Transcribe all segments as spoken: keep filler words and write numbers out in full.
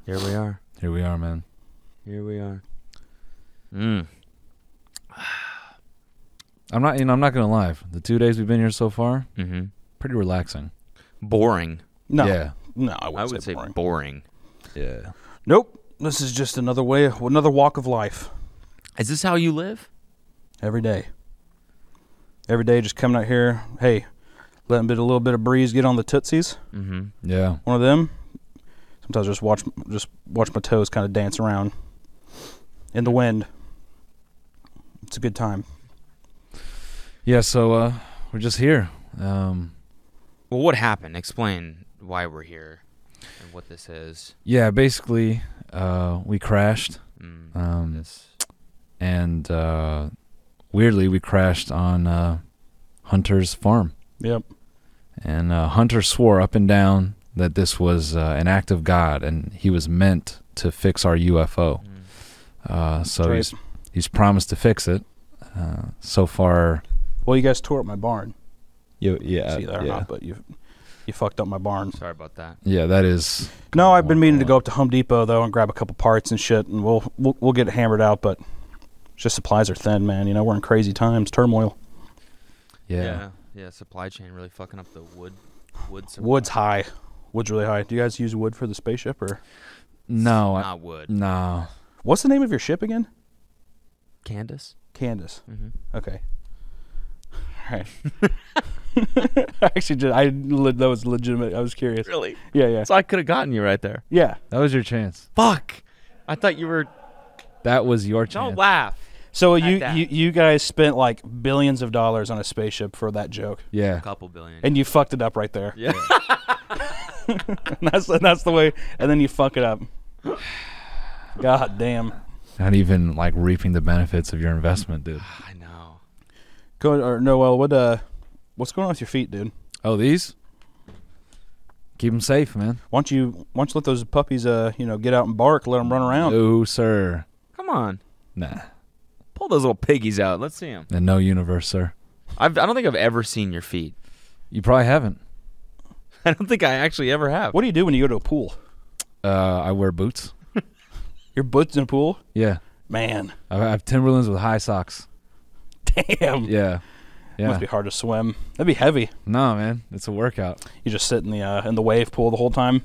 Here we are. Here we are, man. Here we are. Mm. I'm not, you know, I'm not gonna lie. The two days we've been here so far, Mm-hmm. pretty relaxing. Boring. No. Yeah. No, I, I would say, say boring. boring. Yeah. Nope. This is just another way, another walk of life. Is this how you live? Every day. Every day, just coming out here. Hey, letting a, bit, a little bit of breeze get on the tootsies. Mm-hmm. Yeah. One of them. Sometimes just watch, just watch my toes kind of dance around in the wind. It's a good time. Yeah. So uh, we're just here. Um, Well, what happened? Explain why we're here and what this is. yeah. Basically, uh, we crashed. Mm. Um, This. and uh, weirdly, we crashed on uh, Hunter's farm. Yep. And uh, Hunter swore up and down that this was uh, an act of God, and he was meant to fix our U F O. Mm. Uh, so That's right. he's he's promised to fix it. Uh, so far, Well, you guys tore up my barn. you, yeah, See that or yeah, not, but you you fucked up my barn. Sorry about that. yeah. That is. No, I've been meaning to go up to Home Depot though and grab a couple parts and shit, and we'll we'll, we'll get it hammered out. But just supplies are thin, man. You know, we're in crazy times, turmoil. Yeah. Yeah. Yeah. Supply chain really fucking up the wood. Wood. Supply. Wood's high. Wood's really high. Do you guys use wood for the spaceship or No. I, Not wood. no. what's the name of your ship again? Candace. Candace. Mm-hmm. Okay. All right. I actually did. I le- that was legitimate. I was curious. Really? Yeah, yeah, So I could have gotten you right there. yeah. That was your chance. Fuck. I thought you were. That was your chance. Don't laugh. So you, that. you you guys spent like billions of dollars on a spaceship for that joke, Yeah. A couple billion. and you fucked it up right there. yeah. And that's that's the way. And then you fuck it up. God damn. Not even like reaping the benefits of your investment, dude. I know. Go or Noel. What uh, what's going on with your feet, dude? Oh, these? Keep them safe, man. Why don't you why don't you let those puppies uh you know get out and bark, let them run around? No, sir. Come on. Nah. Pull those little piggies out. Let's see them. In no universe, sir. I've, I don't think I've ever seen your feet. You probably haven't. I don't think I actually ever have. What do you do when you go to a pool? Uh, I wear boots. Your butts in a pool? Yeah. Man, I have Timberlands with high socks. damn. Yeah. Yeah. Must be hard to swim. That'd be heavy. No, man. It's a workout. You just sit in the uh, in the wave pool the whole time.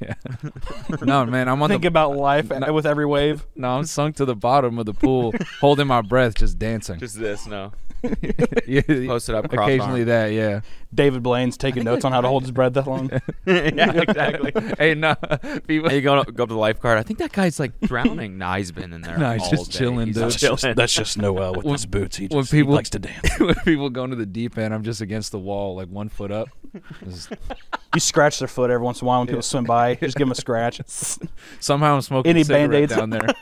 No, man. I'm on Think the... about life No. with every wave. No, I'm sunk to the bottom of the pool, holding my breath, just dancing. Just this, no. Yeah, Posted up, crossed occasionally arm. that, yeah. David Blaine's taking notes on how to hold his breath that long. Yeah, exactly. Hey, no. People... Hey, you go, go up to the lifeguard. I think that guy's like drowning. Nah, he's been in there. Nah, he's all just day. chilling, He's dude. just That's chilling. just, that's just Noel with When- his boots. He, when just, he people- likes to dance. when people go into the deep end, I'm just against the wall, like one foot up. Just- You scratch their foot every once in a while when people swim by. Just give them a scratch. somehow I'm smoking Any a cigarette Band-Aids? down there.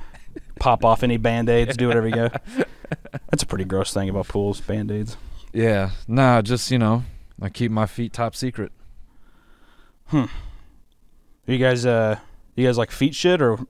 Pop off any Band-Aids. Do whatever you go. That's a pretty gross thing about pools, Band-Aids. Yeah. Nah, just, you know, I keep my feet top secret. Are you guys, uh, you guys like feet shit or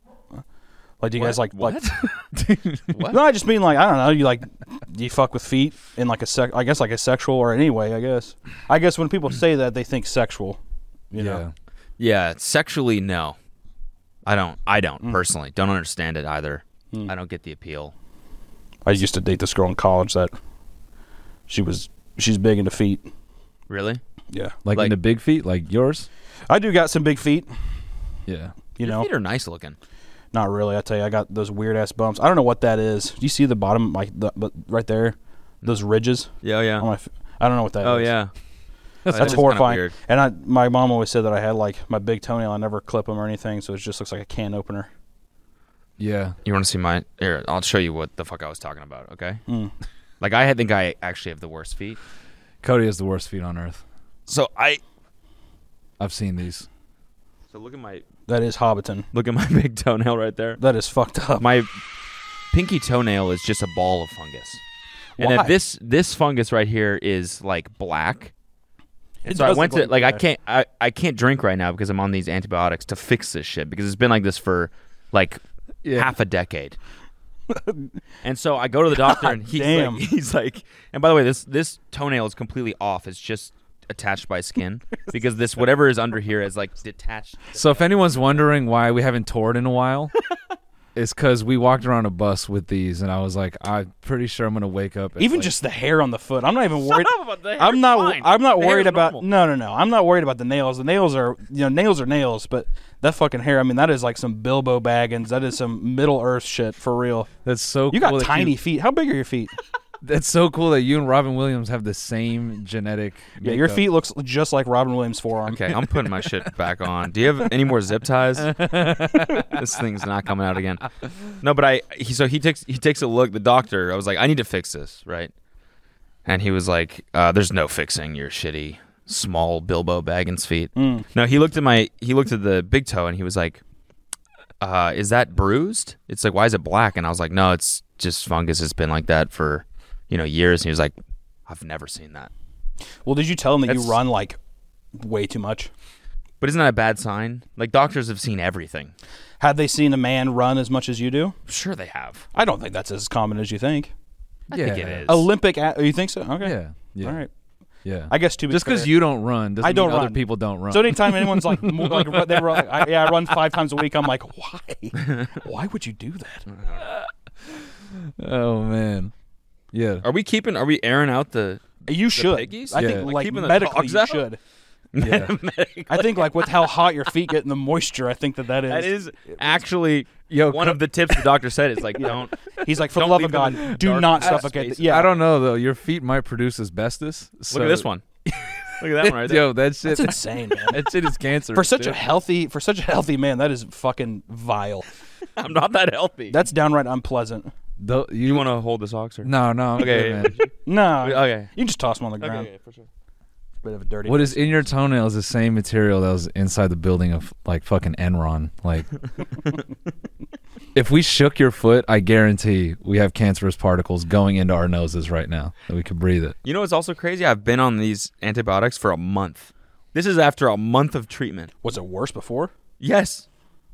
like do you guys like What? like? What? No, I just mean like I don't know. You like do you fuck with feet in like a sec? I guess like a sexual or any way. I guess. I guess when people say that, they think sexual. You know. Yeah, sexually, no. I don't. I don't, personally. Don't understand it either. Mm. I don't get the appeal. I used to date this girl in college that she was she's big into feet. Really? Yeah. Like, Like- in the big feet, like yours? I do got some big feet. Yeah. You Your know. feet are nice looking. Not really. I tell you, I got those weird ass bumps. I don't know what that is. Do you see the bottom, like the but right there, those ridges? Yeah, yeah. On my f- I don't know what that is. Oh, yeah. That's, That is kinda horrifying. weird. And I, my mom always said that I had like my big toenail. I never clip them or anything, so it just looks like a can opener. Yeah. You want to see my... Here, I'll show you what the fuck I was talking about, okay? Mm. Like, I think I actually have the worst feet. Cody has the worst feet on earth. So, I... I've seen these. So, look at my... That is Hobbiton. Look at my big toenail right there. That is fucked up. My pinky toenail is just a ball of fungus. And Why? then this this fungus right here is like black. And It so I does went look to like like I that. can't I, I can't drink right now because I'm on these antibiotics to fix this shit because it's been like this for like Yeah. half a decade. And so I go to the doctor and he's damn. like he's like and by the way this this toenail is completely off. It's just attached by skin because this whatever is under here is like detached. So if anyone's wondering why we haven't toured in a while, it's because we walked around a bus with these, and I was like, I'm pretty sure I'm gonna wake up. Even like, just the hair on the foot. I'm not even worried. Shut up about the hair. I'm not. Fine. I'm not The worried hair's about. normal. No, no, no. I'm not worried about the nails. The nails are, you know, nails are nails. But that fucking hair. I mean, that is like some Bilbo Baggins. That is some Middle Earth shit for real. that's so. You cool got that tiny You, feet. How big are your feet? that's so cool that you and Robin Williams have the same genetic. Yeah, your makeup. feet looks just like Robin Williams' forearm. Okay, I'm putting my shit back on. Do you have any more zip ties? This thing's not coming out again. No, but I. He, so he takes he takes a look. The doctor. I was like, I need to fix this, right? And he was like, uh, "There's no fixing your shitty small Bilbo Baggins feet." Mm. No, he looked at my. He looked at the big toe and he was like, uh, "Is that bruised?" It's like, "Why is it black?" And I was like, "No, it's just fungus. It's been like that for, you know, years." And he was like, "I've never seen that." Well, did you tell him that That's- you run like way too much? But isn't that a bad sign? Like doctors have seen everything. Had they seen a man run as much as you do? Sure, they have. I don't think that's as common as you think. I Yeah. think it is. Olympic. A- you think so? Okay. Yeah. Yeah. All right. Yeah. I guess to be Just because fair- you don't run doesn't I don't mean other run. people don't run. So anytime anyone's like, mo- like ru- they run, I, yeah, I run five times a week. I'm like, why? Why would you do that? oh man. Yeah. Are we keeping? Are we airing out the? You should. piggies? I Yeah. think Like like keeping the medically dogs you out? should. Yeah. I think like with how hot your feet get in the moisture, I think that that is. That is actually Yo, one co- of the tips the doctor said. Is like don't. He's like, for the Don't love leave of them God, in do dark not spaces. suffocate. The, yeah, I don't know though. Your feet might produce asbestos. Look so- at this one. Look at that one right there. Yo, that shit. That's insane, man. that shit is cancer. For such a healthy, for such a healthy man, that is fucking vile. I'm not that healthy. That's downright unpleasant. Though, you, you want to hold this ox or? No, no. I'm Okay. good, man. No, Okay. you can just toss them on the ground. Okay, for sure. Bit of a dirty. What is in your toenail is the same material that was inside the building of like fucking Enron. Like, if we shook your foot, I guarantee we have cancerous particles going into our noses right now that we could breathe it. You know what's also crazy? I've been on these antibiotics for a month. This is after a month of treatment. Was it worse before? Yes.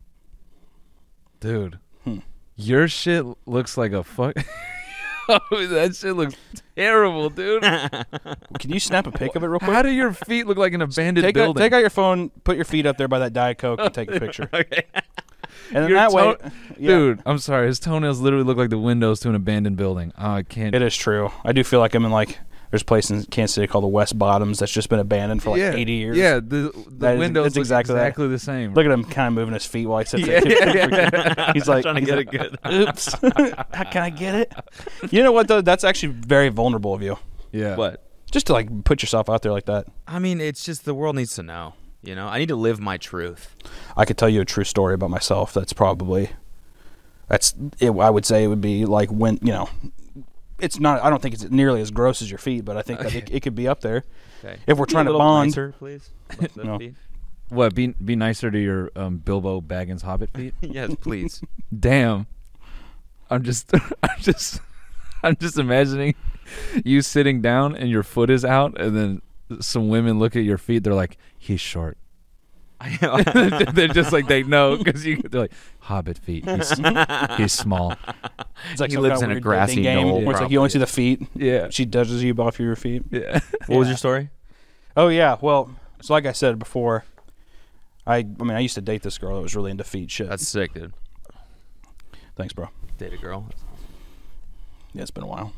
Dude, Hmm. your shit looks like a fuck. Oh, that shit looks terrible, dude. Can you snap a pic of it real quick? How do your feet look like an abandoned Take, out, building? take out your phone, put your feet up there by that Diet Coke, and take a picture. Okay. And then Your that way, toe- yeah, Dude, I'm sorry. His toenails literally look like the windows to an abandoned building. Oh, I can't. it is true. I do feel like I'm in like there's a place in Kansas City called the West Bottoms that's just been abandoned for like yeah, eighty years. Yeah, the, the That is- windows it's look exactly that. exactly the same. Look at him kind of moving his feet while he sits Yeah, there. yeah, He's like, trying to he's get like, it good. Oops. How can I get it? You know what though? That's actually very vulnerable of you. yeah. What? Just to like put yourself out there like that. I mean, it's just the world needs to know. You know, I need to live my truth. I could tell you a true story about myself. That's probably that's it, I would say it would be like when you know. It's not. I don't think it's nearly as gross as your feet, but I think that it, it could be up there. Okay. If we're Be a trying to little bond, nicer, please. With the No. feet. What? Be be nicer to your um, Bilbo Baggins Hobbit feet. Yes, please. Damn. I'm just. I'm just. I'm just imagining you sitting down and your foot is out, and then some women look at your feet. They're like, "He's short." They're just like they know because you. They're like Hobbit feet. He's, he's small. it's like He some lives kind in of a weird grassy dating game knoll, where it's like you only probably. see the feet. Yeah. She judges you off your feet. Yeah. What was your story? Oh yeah. Well, so like I said before, I I mean I used to date this girl that was really into feet shit. That's sick, dude. Thanks, bro. Date a girl. Yeah, it's been a while.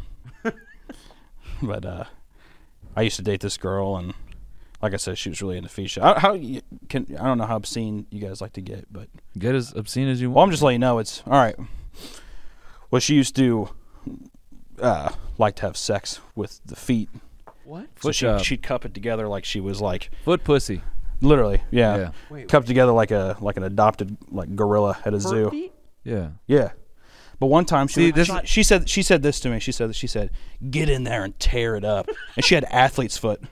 But uh, I used to date this girl, and like I said, she was really into feet shit. How, how you, can I don't know how obscene you guys like to get, but Get as obscene as you well, want. I'm just letting you know it's all right. Well, she used to uh, like to have sex with the feet. What? So Foot she, job. she'd cup it together like she was like Foot pussy. literally, yeah, Yeah. Wait, cupped together like a like an adopted like gorilla at a zoo. Yeah. Yeah. But one time she, See, this- she she said she said this to me. She said she said, "Get in there and tear it up." And she had athlete's foot.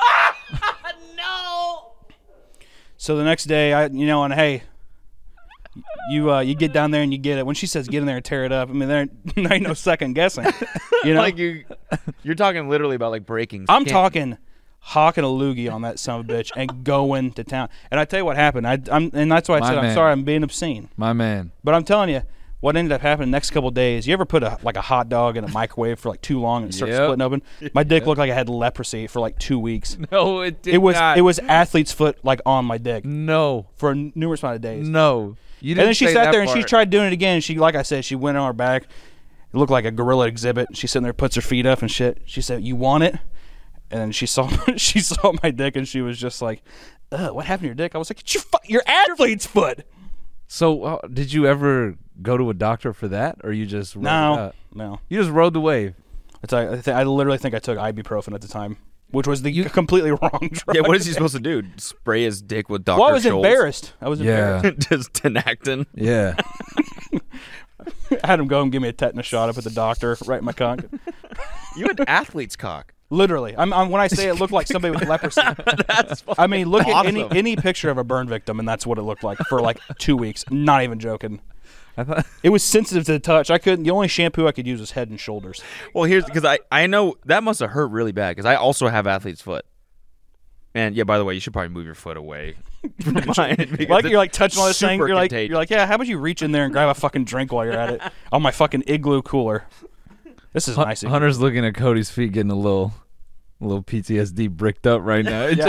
No. So the next day, I you know, and hey, you uh, you get down there and you get it. When she says get in there and tear it up, I mean there ain't, there ain't no second guessing. You know, Like you, you're talking literally about like breaking. I'm skin. talking hawking a loogie on that son of a bitch and going to town. And I tell you what happened. I I'm and that's why I My said I'm man. sorry I'm being obscene. My man. But I'm telling you, what ended up happening next couple days, you ever put a like a hot dog in a microwave for like too long and it starts Yep. splitting open? My dick looked like I had leprosy for like two weeks. No, it did It was not. it was athlete's foot like on my dick No. for a numerous amount of days. No. You didn't And then she say sat that there and she part. tried doing it again. She, like I said, she went on her back. It looked like a gorilla exhibit. She's sitting there, puts her feet up and shit. She said, "You want it?" And then she saw she saw my dick and she was just like, "Ugh, what happened to your dick?" I was like, "It's your fu- your athlete's foot." So, uh, did you ever go to a doctor for that, or you just rode it No, out? no. You just rode the wave? It's like, I, th- I literally think I took ibuprofen at the time, which was the completely wrong drug. Yeah, what is he supposed to do? Spray his dick with Doctor Well, I was Scholl's? embarrassed. I was Yeah. embarrassed. Just Tenactin. Yeah. I had him go and give me a tetanus shot up at the doctor right in my cock. You had athlete's cock. Literally, I'm, I'm when I say it looked like somebody with leprosy. That's I mean, look at any awesome. any picture of a burn victim, and that's what it looked like for like two weeks. Not even joking. I thought. It was sensitive to the touch. I couldn't. The only shampoo I could use was Head and Shoulders. Well, here's because I I know that must have hurt really bad because I also have athlete's foot. And yeah, by the way, you should probably move your foot away from mine. because Like it's you're like touching all this thing. super You're like contagious. you're like yeah. How about you reach in there and grab a fucking drink while you're at it on my fucking igloo cooler? This is Hun- nice. Hunter's looking at Cody's feet, getting a little, a little P T S D bricked up right now. It Yeah.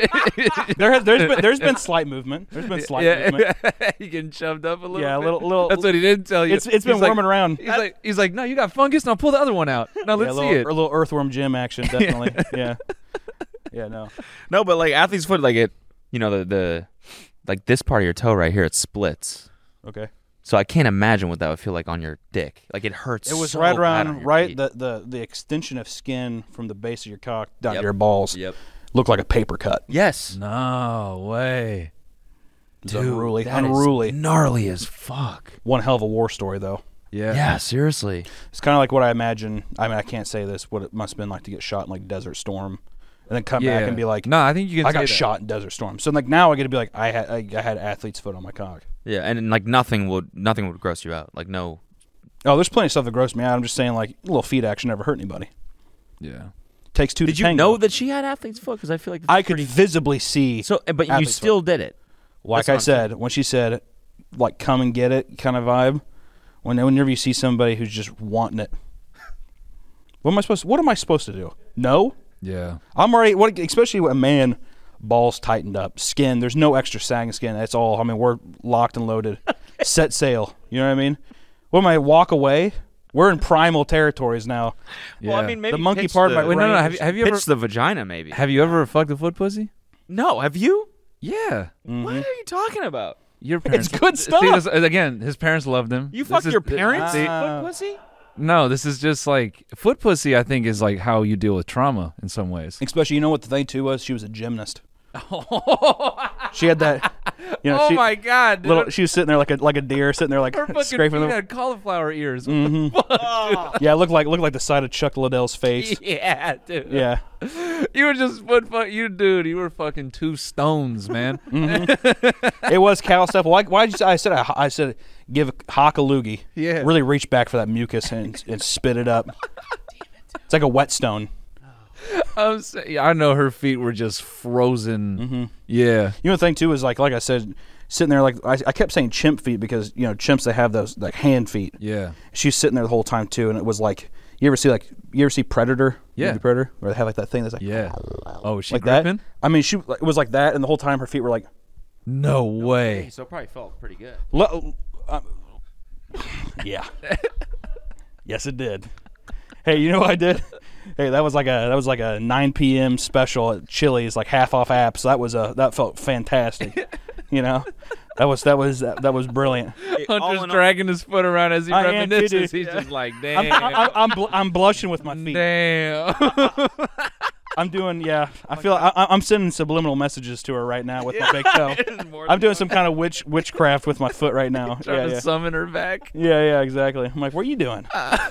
just- There has, there's been there's been slight movement. There's been slight yeah, movement. you getting shoved up a little. Yeah, a bit. little little. That's what he didn't tell you. It's it's been He's like- warming around. He's like, he's like, no, you got fungus. Now pull the other one out. Now Yeah, let's a see little, it. a little earthworm gym action, definitely. yeah. Yeah, no. No, but like athlete's foot, like it, you know, the the like this part of your toe right here, it splits. Okay. So I can't imagine what that would feel like on your dick. Like it hurts. It was so right bad on around your right feet. the, the the extension of skin from the base of your cock down Yep. to your balls. Yep. Looked like a paper cut. Yes. No way. It's unruly. that is Unruly. gnarly as fuck. One hell of a war story though. Yeah. Yeah, seriously. It's kind of like what I imagine. I mean, I can't say this. What it must have been like to get shot in like Desert Storm, and then come Yeah. back and be like, no, I think you can. I say got that. shot in Desert Storm. So like now I get to be like, I had I, I had athlete's foot on my cock. Yeah, and like nothing would nothing would gross you out. Like no. Oh, there's plenty of stuff that grossed me out. I'm just saying like a little feet action never hurt anybody. Yeah. Takes two Did to you tango. know that she had athlete's foot? Because I feel like that's I could pretty- visibly see. So, but you athlete's still did it. Like That's I what I'm said, when she said, like, come and get it kind of vibe, when whenever you see somebody who's just wanting it, what am I supposed to, what am I supposed to do? No? Yeah. I'm already, what, especially a man, balls tightened up, skin, there's no extra sagging skin. That's all. I mean, we're locked and loaded. Set sail. You know what I mean? What am I, walk away? We're in primal territories now. Well, I Yeah. mean, maybe The monkey pitch part of the, my Wait, no, no. brain Have you, have you ever pitch the vagina, maybe. have you ever fucked a foot pussy? No, have you? Yeah. What are you talking about? Your parents. good See, stuff. this- again, his parents loved him. You This fucked is- your parents? See, Ah. foot pussy? no, this is just like foot pussy. I think is like how you deal with trauma in some ways. Especially, you know what the thing, too, was? She was a gymnast. She had that, you know, oh she, my god! Dude. little, she was sitting there like a like a deer, sitting there like Her fucking scraping feet them. had cauliflower ears. Yeah, it looked like looked like the side of Chuck Liddell's face. Yeah, dude. Yeah, You were just foot fuck you, dude. You were fucking two stones, man. it was cow stuff. Why? Why did you? I said I, I said give hock a loogie. Yeah. really reach back for that mucus and and spit it up. It's like a whetstone. I'm saying, I know her feet were just frozen. Mm-hmm. Yeah. You know the thing too is like like I said, sitting there like I, I kept saying chimp feet because you know chimps they have those like hand feet. Yeah. She's sitting there the whole time too, and it was like you ever see like you ever see Predator? Yeah. Movie Predator, where they have like that thing that's like Yeah. Oh, is she like gripping? that. I mean, she it was like that, and the whole time her feet were like. No way. So it probably felt pretty good. Lo- uh, yeah. Yes, it did. Hey, you know what I did? Hey, that was like a that was like a nine p.m. special at Chili's, like half off apps. That was a that felt fantastic. You know, that was that was that, that was brilliant. Hunter's dragging his foot around as he I am too, reminisces. dude. He's just like, damn. I'm I, I'm, bl- I'm blushing with my feet. Damn. I'm doing yeah. I feel I, I'm sending subliminal messages to her right now with my big toe. I'm doing some kind of witch witchcraft with my foot right now. Trying Yeah, to yeah. summon her back. Yeah, yeah, exactly. I'm like, what are you doing?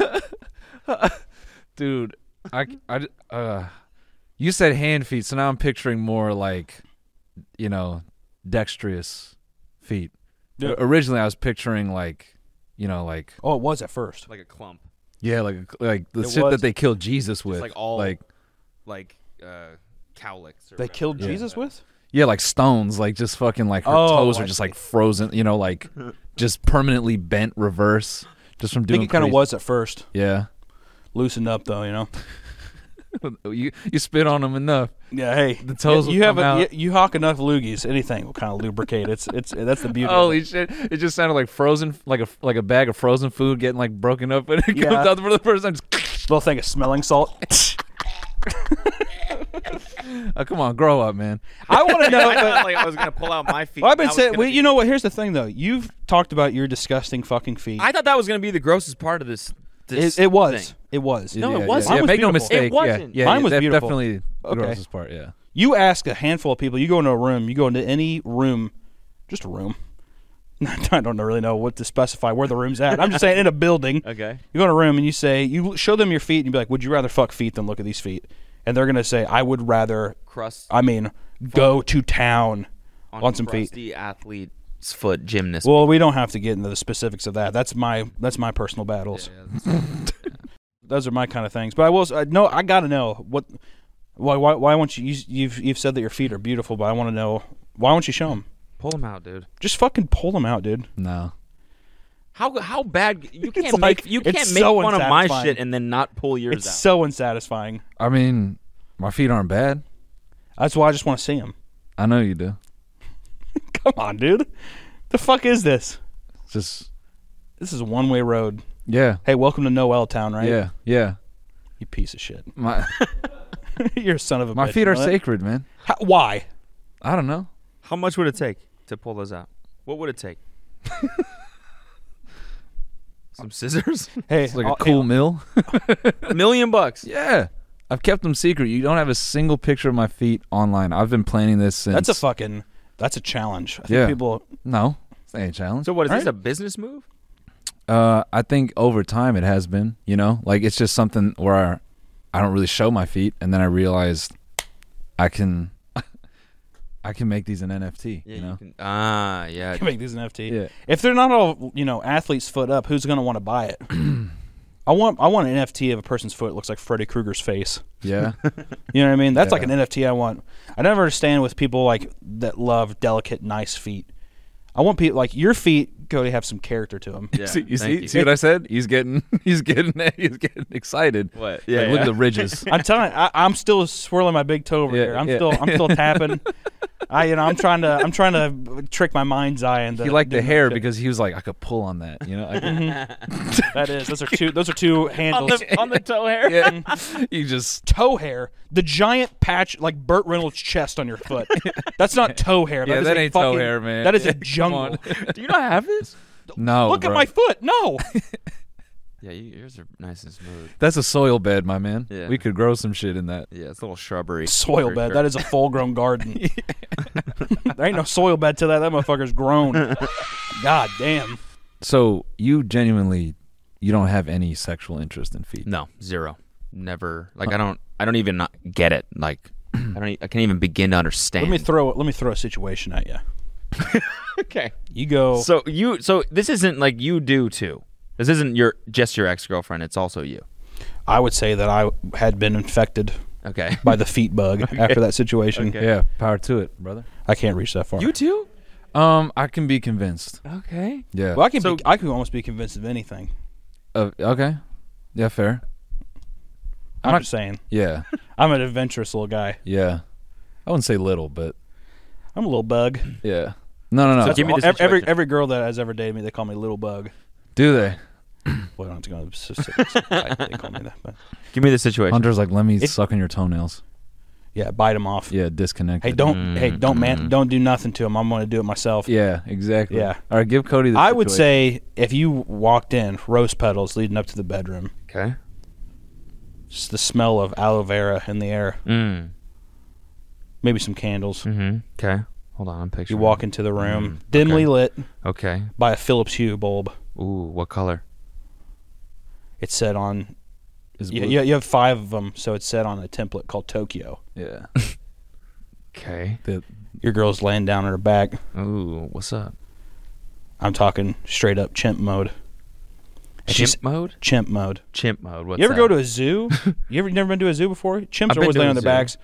Dude, I, I, uh, you said hand feet, so now I'm picturing more like, you know, dexterous feet. Yeah. O- Originally, I was picturing like, you know, like Oh, it was at first. Like a clump. yeah, like like the It shit was. that they killed Jesus with, like all- like Like uh, cowlicks. Or They whatever. killed Yeah. Jesus with? Yeah, like stones, like just fucking like her Oh, toes I are just see. like frozen, you know, like just permanently bent reverse just from I doing think it kind of crazy- was at first. Yeah. Loosened up though, you know. you you spit on them enough. Yeah, hey, The toes You, you will have come a, out. you, you hawk enough loogies, anything will kind of lubricate. It's it's that's the beauty. of Holy it. shit! It just sounded like frozen, like a like a bag of frozen food getting like broken up, and it Yeah. comes out for the first time. Just, Little thing of smelling salt. oh, come on, grow up, man. I want to know. I but- thought like I was gonna pull out my feet. Well, I've That been was saying, gonna well, be- you know what? Here's the thing, though. You've talked about your disgusting fucking feet. I thought that was gonna be the grossest part of this. this it, it was. thing. It was. No, it yeah, wasn't. Yeah, Mine was make no beautiful. mistake. It wasn't. Yeah, yeah, Mine yeah, was def- beautiful. Definitely the Okay. grossest part. Yeah. You ask a handful of people. You go into a room. You go into any room, just a room. I don't really know what to specify where the room's at. I'm just saying in a building. Okay. You go in a room and you say, you show them your feet and you be like, would you rather fuck feet than look at these feet? And they're gonna say, I would rather. Crust I mean, go to town on, on some feet. crusty athlete's foot gymnast. Well, we don't have to get into the specifics of that. That's my that's my personal battles. Yeah, that's- Those are my kind of things. But I will. s- I know. I gotta know what. Why? Why? Why won't you? you you've you've said that your feet are beautiful, but I want to know why won't you show them? pull them out, dude. Just fucking pull them out, dude. No. How how bad you It's can't like- make you it's can't make so fun of my unsatisfying. shit and then not pull yours It's out. so unsatisfying. I mean, my feet aren't bad. That's why I just want to see them. I know you do. Come on, dude. The fuck is this? It's just This is a one way road. yeah, Hey, welcome to Noel Town, right? yeah, yeah. You piece of shit. My You're a son of a. my bitch, feet you are know that? sacred, man. How, why? I don't know. How much would it take to pull those out? What would it take? Some scissors? Hey, It's like I'll- a cool mill. A million bucks. Yeah. I've kept them secret. You don't have a single picture of my feet online. I've been planning this since. That's a fucking. That's a challenge. I think Yeah. people. No, it's not a challenge. So what is All this right. a business move? Uh, I think over time it has been. You know, like it's just something where I don't really show my feet, and then I realized I can, I can make these an N F T. you know. can, ah, yeah. Can make these an N F T. Yeah. If they're not all, you know, athlete's foot up, who's going to want to buy it? I want I want an N F T of a person's foot that looks like Freddy Krueger's face. Yeah. You know what I mean? That's Yeah. like an N F T I want. I never understand with people like that love delicate, nice feet. I want people like your feet go to have some character to them. Yeah, see, you thank see, see what I said? He's getting, he's getting, he's getting excited. What? Like, look at the ridges. I'm telling you, I, I'm still swirling my big toe over Yeah, here. I'm yeah. still I'm still tapping. I you know I'm trying to I'm trying to trick my mind's eye into. He liked the doing hair that shit. because he was like, I could pull on that. You know. I could, that is those are two those are two on handles. the on the toe hair. yeah. You just Toe hair, the giant patch like Burt Reynolds' chest on your foot. That's not toe hair. Yeah, is that a ain't toe fucking- hair, man. That is a Come jungle. on. Do you not have this? no. Look at bro. my foot. No. Yeah, you, yours are nice and smooth. That's a soil bed, my man. Yeah. We could grow some shit in that. Yeah, it's a little shrubbery. Soil for bed. sure. That is a full-grown garden. There ain't no soil bed to that. That motherfucker's grown. God damn. So you genuinely, you don't have any sexual interest in feet. No, zero. Never. Like I don't. I don't even not get it. Like I don't. e- I can't even begin to understand. Let me throw let me throw a situation at you. okay. You go. So you. So this isn't like you do too. This isn't your just your ex girlfriend. It's also you. I would say that I had been infected Okay. by the feet bug after that situation. Okay. Yeah, power to it, brother. I can't reach that far. You too. Um, I can be convinced. Okay. Yeah. well, I can So- be, I can almost be convinced of anything. Uh, okay. Yeah, fair. I'm, I'm not- just saying. Yeah, I'm an adventurous little guy. yeah. I wouldn't say little, but I'm a little bug. yeah. No, no, no. So give me the Ev- every situation. every girl that has ever dated me, they call me little bug. Do they? Well, I don't have to go into specifics. Why they call me that, but Give me the situation. Hunter's like, let me It- suck on your toenails. yeah, bite them off. Yeah, disconnect. Hey, don't hey don't man don't do nothing to them. I'm going to do it myself. Yeah, exactly. Yeah. All right, give Cody the I would situation. say if you walked in, rose petals leading up to the bedroom, Okay. just the smell of aloe vera in the air, Mm. maybe some candles. Mm-hmm. Okay. Hold on. I'm You picturing. walk into the room, Mm, dimly okay. lit Okay. by a Philips Hue bulb. Ooh, what color? It's set on. Is You, blue- you, you have five of them, so it's set on a template called Tokyo. Yeah. Okay. The- Your girl's laying down on her back. Ooh, what's up? I'm talking straight up chimp mode. And she's Chimp mode? chimp mode. Chimp mode. What's you ever that? go to a zoo? You ever never been to a zoo before? Chimps I've are been always to laying a on their zoo. backs.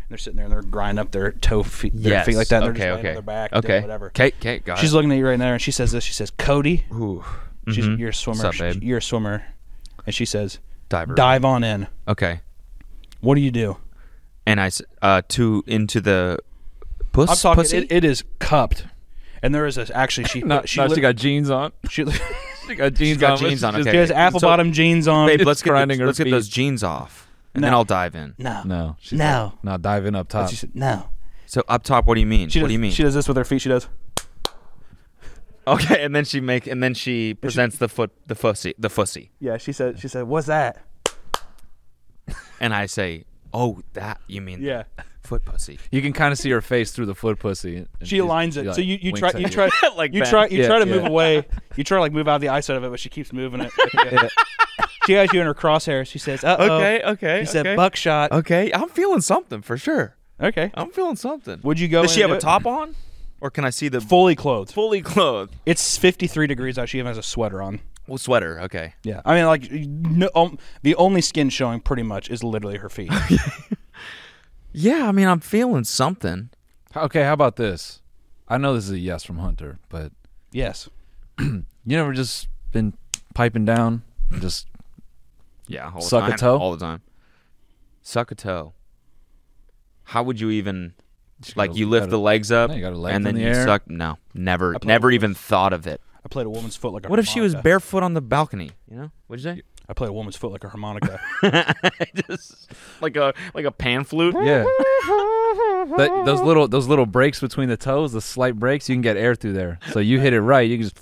they're sitting there and they're grinding up their toe feet, their Yes. feet like that. And Okay, they're just laying okay. on their back, Okay. doing whatever. Okay, okay, got She's it. looking at you right now, and she says this. She says, "Cody, Ooh. she's Mhm. you're a swimmer. What's up, babe? You're a swimmer," and she says, Diver. "Dive on in." Okay. What do you do? And I s- uh to into the puss I'm talking. pussy. It, it is cupped, and there is a actually she No, she, no, lit- she got jeans on. she, She got jeans got on. but jeans she's on, just- okay. she has apple bottom jeans on. Babe, It's let's get, grinding the, her let's get feet. those jeans off, and No. then I'll dive in. No, No. She's No. Like, no, dive in up But top. she said no. So up top, what do you mean? She what does, do you mean? She does this with her feet. She does. Okay, and then she make and then she presents the foot the fussy the fussy, Yeah, she said. She said, "What's that?" and I say, "Oh, that you mean Yeah. foot pussy?" You can kind of see her face through the foot pussy. and She she's- aligns she, it. like, So you, you winks try at you try Like you that. try you Yeah, try to yeah. move away. You try to like move out of the eyesight of it, but she keeps moving it. Yeah. She has you in her crosshairs. She says, "Uh oh." Okay, okay. He said, okay. "Buckshot." Okay, I'm feeling something for sure. Okay. I'm feeling something. Would you go? Does she in have and a do it? top on, or can I see the Fully clothed. fully clothed? It's fifty-three degrees out. She even has a sweater on. Well, sweater. Okay. Yeah. I mean, like, no, um, the only skin showing pretty much is literally her feet. Yeah, I mean, I'm feeling something. Okay, how about this? I know this is a yes from Hunter, but Yes. you never just been piping down, and just Yeah, all Suck a the time. toe? all the time. Suck a toe. How would you even just like gotta- you lift gotta- the legs up No, you got her legs and then in the you air. suck? No, never, I play never with even thought of it. I played a woman's foot like a What if she was harmonica. barefoot on the balcony? You know, what'd you say? I played a woman's foot like a harmonica. Just like a like a pan flute. Yeah. That, those little those little breaks between the toes, the slight breaks, you can get air through there. So you hit it right, you can just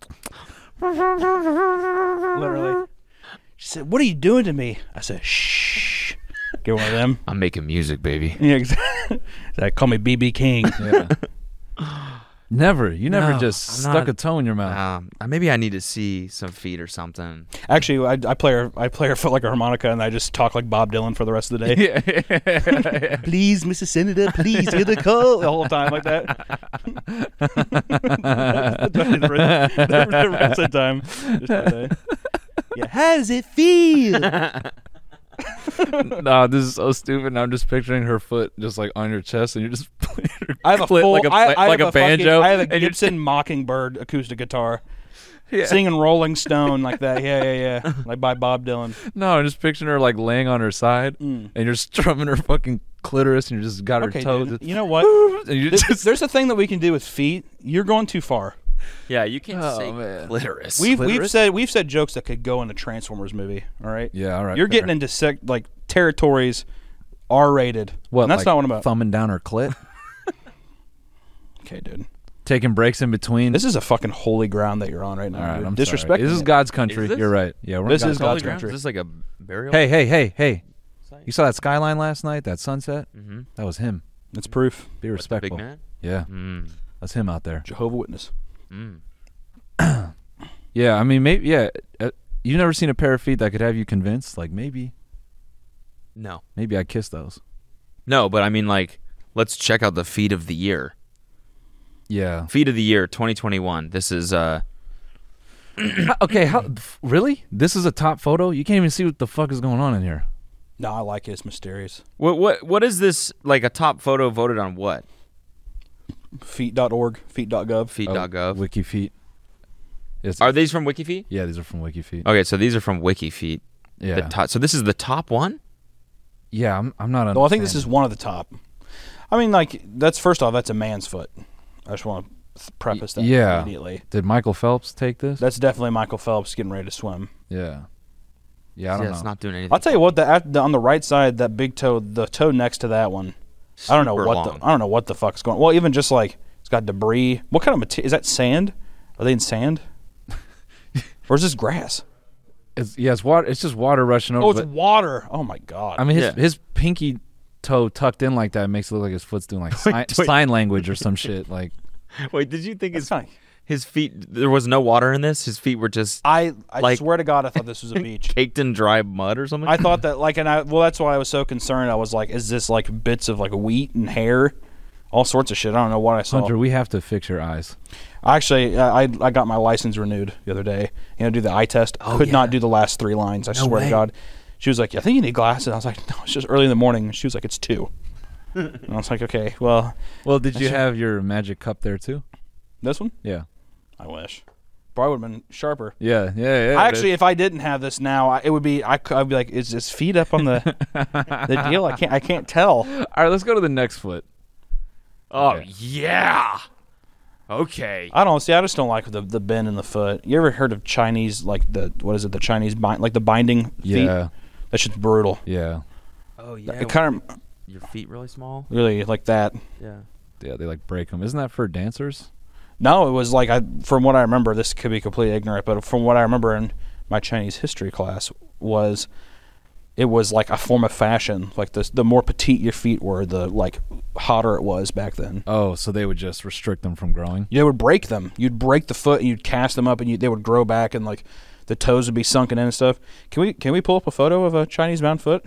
Literally. She said, "What are you doing to me?" I said, "Shh." Get one of them. I'm making music, baby. Yeah, exactly. They call me B B King. yeah. Never. You never No, just I'm stuck not- a toe in your mouth. Um, uh, maybe I need to see some feet or something. Actually, I, I play her. I play her foot like a harmonica, and I just talk like Bob Dylan for the rest of the day. yeah. Please, Missus Senator, please hear the call the whole time like that. the, rest, the rest of the time. Just like that. Yeah. How does it feel? No, this is so stupid. Now I'm just picturing her foot just like on your chest, and you're just playing her I have a clit full, like a, I, I like have a banjo. Fucking, I have a and you're Gibson Mockingbird acoustic guitar, yeah. singing Rolling Stone like that. Yeah, yeah, yeah, like by Bob Dylan. No, I'm just picturing her like laying on her side, Mm. and you're strumming her fucking clitoris, and you just got her Okay, toes. dude. You know what? And you Th- just There's a thing that we can do with feet. You're going too far. Yeah, you can't Oh, say man. clitoris. We've we've Clitoris? said we've said jokes that could go in a Transformers movie. All right. yeah, all right. You're fair. getting into sec- like territories R-rated. what? And that's like not what I'm about. thumbing down her clit, Okay, dude. taking breaks in between. This is a fucking holy ground that you're on right now. all right, You're I'm disrespecting sorry. This is it. God's country. Is this? You're right. Yeah, we're This in is God's God's Holy country. ground? Is this like a burial? Hey, hey, hey, hey! site? You saw that skyline last night? That sunset? Mm-hmm. That was him. It's proof. Be Big respectful. man. Yeah, Mm. that's him out there. Jehovah Witness. Mm. Yeah, I mean, maybe. Yeah, uh, you never seen a pair of feet that could have you convinced? Like maybe, No, maybe I kiss those. no, but I mean, like, let's check out the feet of the year. Yeah. Feet of the year, twenty twenty-one. This is uh. How- okay, how f- really? This is a top photo? You can't even see what the fuck is going on in here. No, I like it. It's mysterious. What what what is this like a top photo voted on what? Feet dot org, feet dot gov. Feet Oh, dot gov. WikiFeet. It's, Are these from WikiFeet? yeah, these are from WikiFeet. Okay, so these are from WikiFeet. Yeah. The top, so this is the top one? Yeah, I'm, I'm not. Well, I think this is understanding. one of the top. I mean, like, that's first off, that's a man's foot. I just want to preface that Yeah. immediately. Did Michael Phelps take this? That's definitely Michael Phelps getting ready to swim. yeah. Yeah, I don't yeah, know. it's not doing anything. I'll tell you what, the, at the on the right side, that big toe, the toe next to that one, I don't know Super what long. the I don't know what the fuck's going. Well, even just like it's got debris. What kind of material is that? Sand? Are they in sand? Or is this grass? It's, yeah, it's water. It's just water rushing over. Oh, it's but, water. Oh my god. I mean, his Yeah. his pinky toe tucked in like that makes it look like his foot's doing like sign, Wait, wait. sign language or some shit. Like, Wait, did you think That's his funny. his feet? There was no water in this. His feet were just I I Like- swear to God, I thought this was a beach. caked in dry mud or something. I thought that like, and I well, that's why I was so concerned. I was like, is this like bits of like wheat and hair, all sorts of shit. I don't know what I saw. Hunter, we have to fix your eyes. Actually, I I I got my license renewed the other day. You know, do the eye test. Oh, Could yeah. not do the last three lines. I No swear way. to God. She was like, I think you need glasses. I was like, no, it's just early in the morning. She was like, it's two. And I was like, okay, well, Well, did you That's- have your magic cup there too? this one, Yeah. I wish. Probably would have been sharper. Yeah, yeah, yeah. I actually, if I didn't have this now, I, it would be. I, could- I'd be like, is his feet up on the the deal? I can't. I can't tell. All right, let's go to the next foot. Oh Okay. yeah. Okay. I don't see. I just don't like the the bend in the foot. You ever heard of Chinese like the what is it? The Chinese bind like the binding feet. Yeah, That shit's brutal. yeah, Oh yeah. It kind of Your feet really small. really like that. Yeah. yeah. They like break them. Isn't that for dancers? No, it was like I. From what I remember, this could be completely ignorant, but from what I remember in my Chinese history class was, it was like a form of fashion. Like the the more petite your feet were, the like hotter it was back then. Oh, so they would just restrict them from growing. They would break them. You'd break the foot and you'd cast them up, and you, they would grow back, and like the toes would be sunken in and stuff. Can we can we pull up a photo of a Chinese bound foot?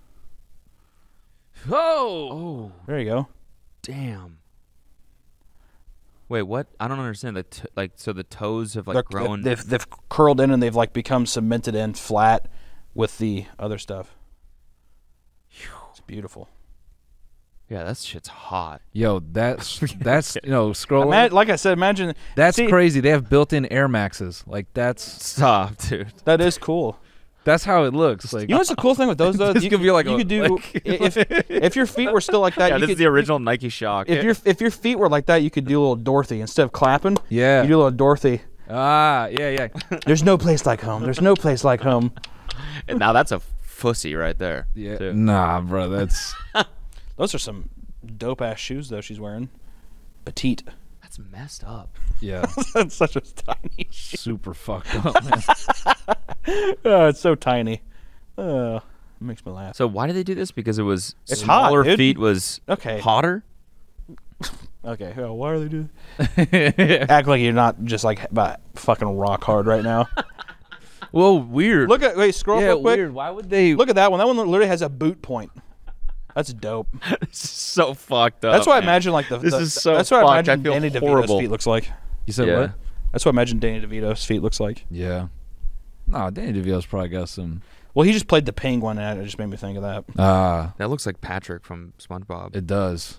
Oh, Oh There you go. damn. Wait, what? I don't understand. The t- like, so the toes have like They're- grown. They've they've curled in and they've like become cemented in flat with the other stuff. It's beautiful. Yeah, that shit's hot. yo, that's that's you know scroll. Ima- like I said, imagine That's see, crazy. They have built-in Air Maxes. Like that's Stop, dude. That is cool. that's how it looks. Like You know what's the cool thing with those though? This you could be like you a- could do like- if if your feet were still like that. Yeah, you this could, is the original Nike Shock. If your if your feet were like that, you could do a little Dorothy instead of clapping. yeah. You do a little Dorothy. Ah, yeah, yeah. There's no place like home. There's no place like home. And now that's a fussy right there. Yeah. too. Nah, bro, that's Those are some dope ass shoes though. She's wearing petite. That's messed up. yeah, That's such a tiny. shoe. super fucked up, man. Oh, it's so tiny. Oh, it makes me laugh. So why did they do this? Because it was It's hot, smaller dude. feet was Okay. hotter. Okay. Well, why are they doing? Act like you're not just like about fucking rock hard right now. Whoa, weird. Look at wait. Scroll yeah, real quick. weird. Why would they? Look at that one. That one literally has a boot point. That's dope. This is so fucked up. That's what I man. imagine like the. This the- is so That's what I fucked. I imagine feel Danny DeVito's horrible. feet looks like. You said Yeah. what? That's what I imagine Danny DeVito's feet looks like. Yeah. Nah, Danny DeVito's probably got some. Well, he just played the penguin, and it just made me think of that. Ah, That looks like Patrick from SpongeBob. it does.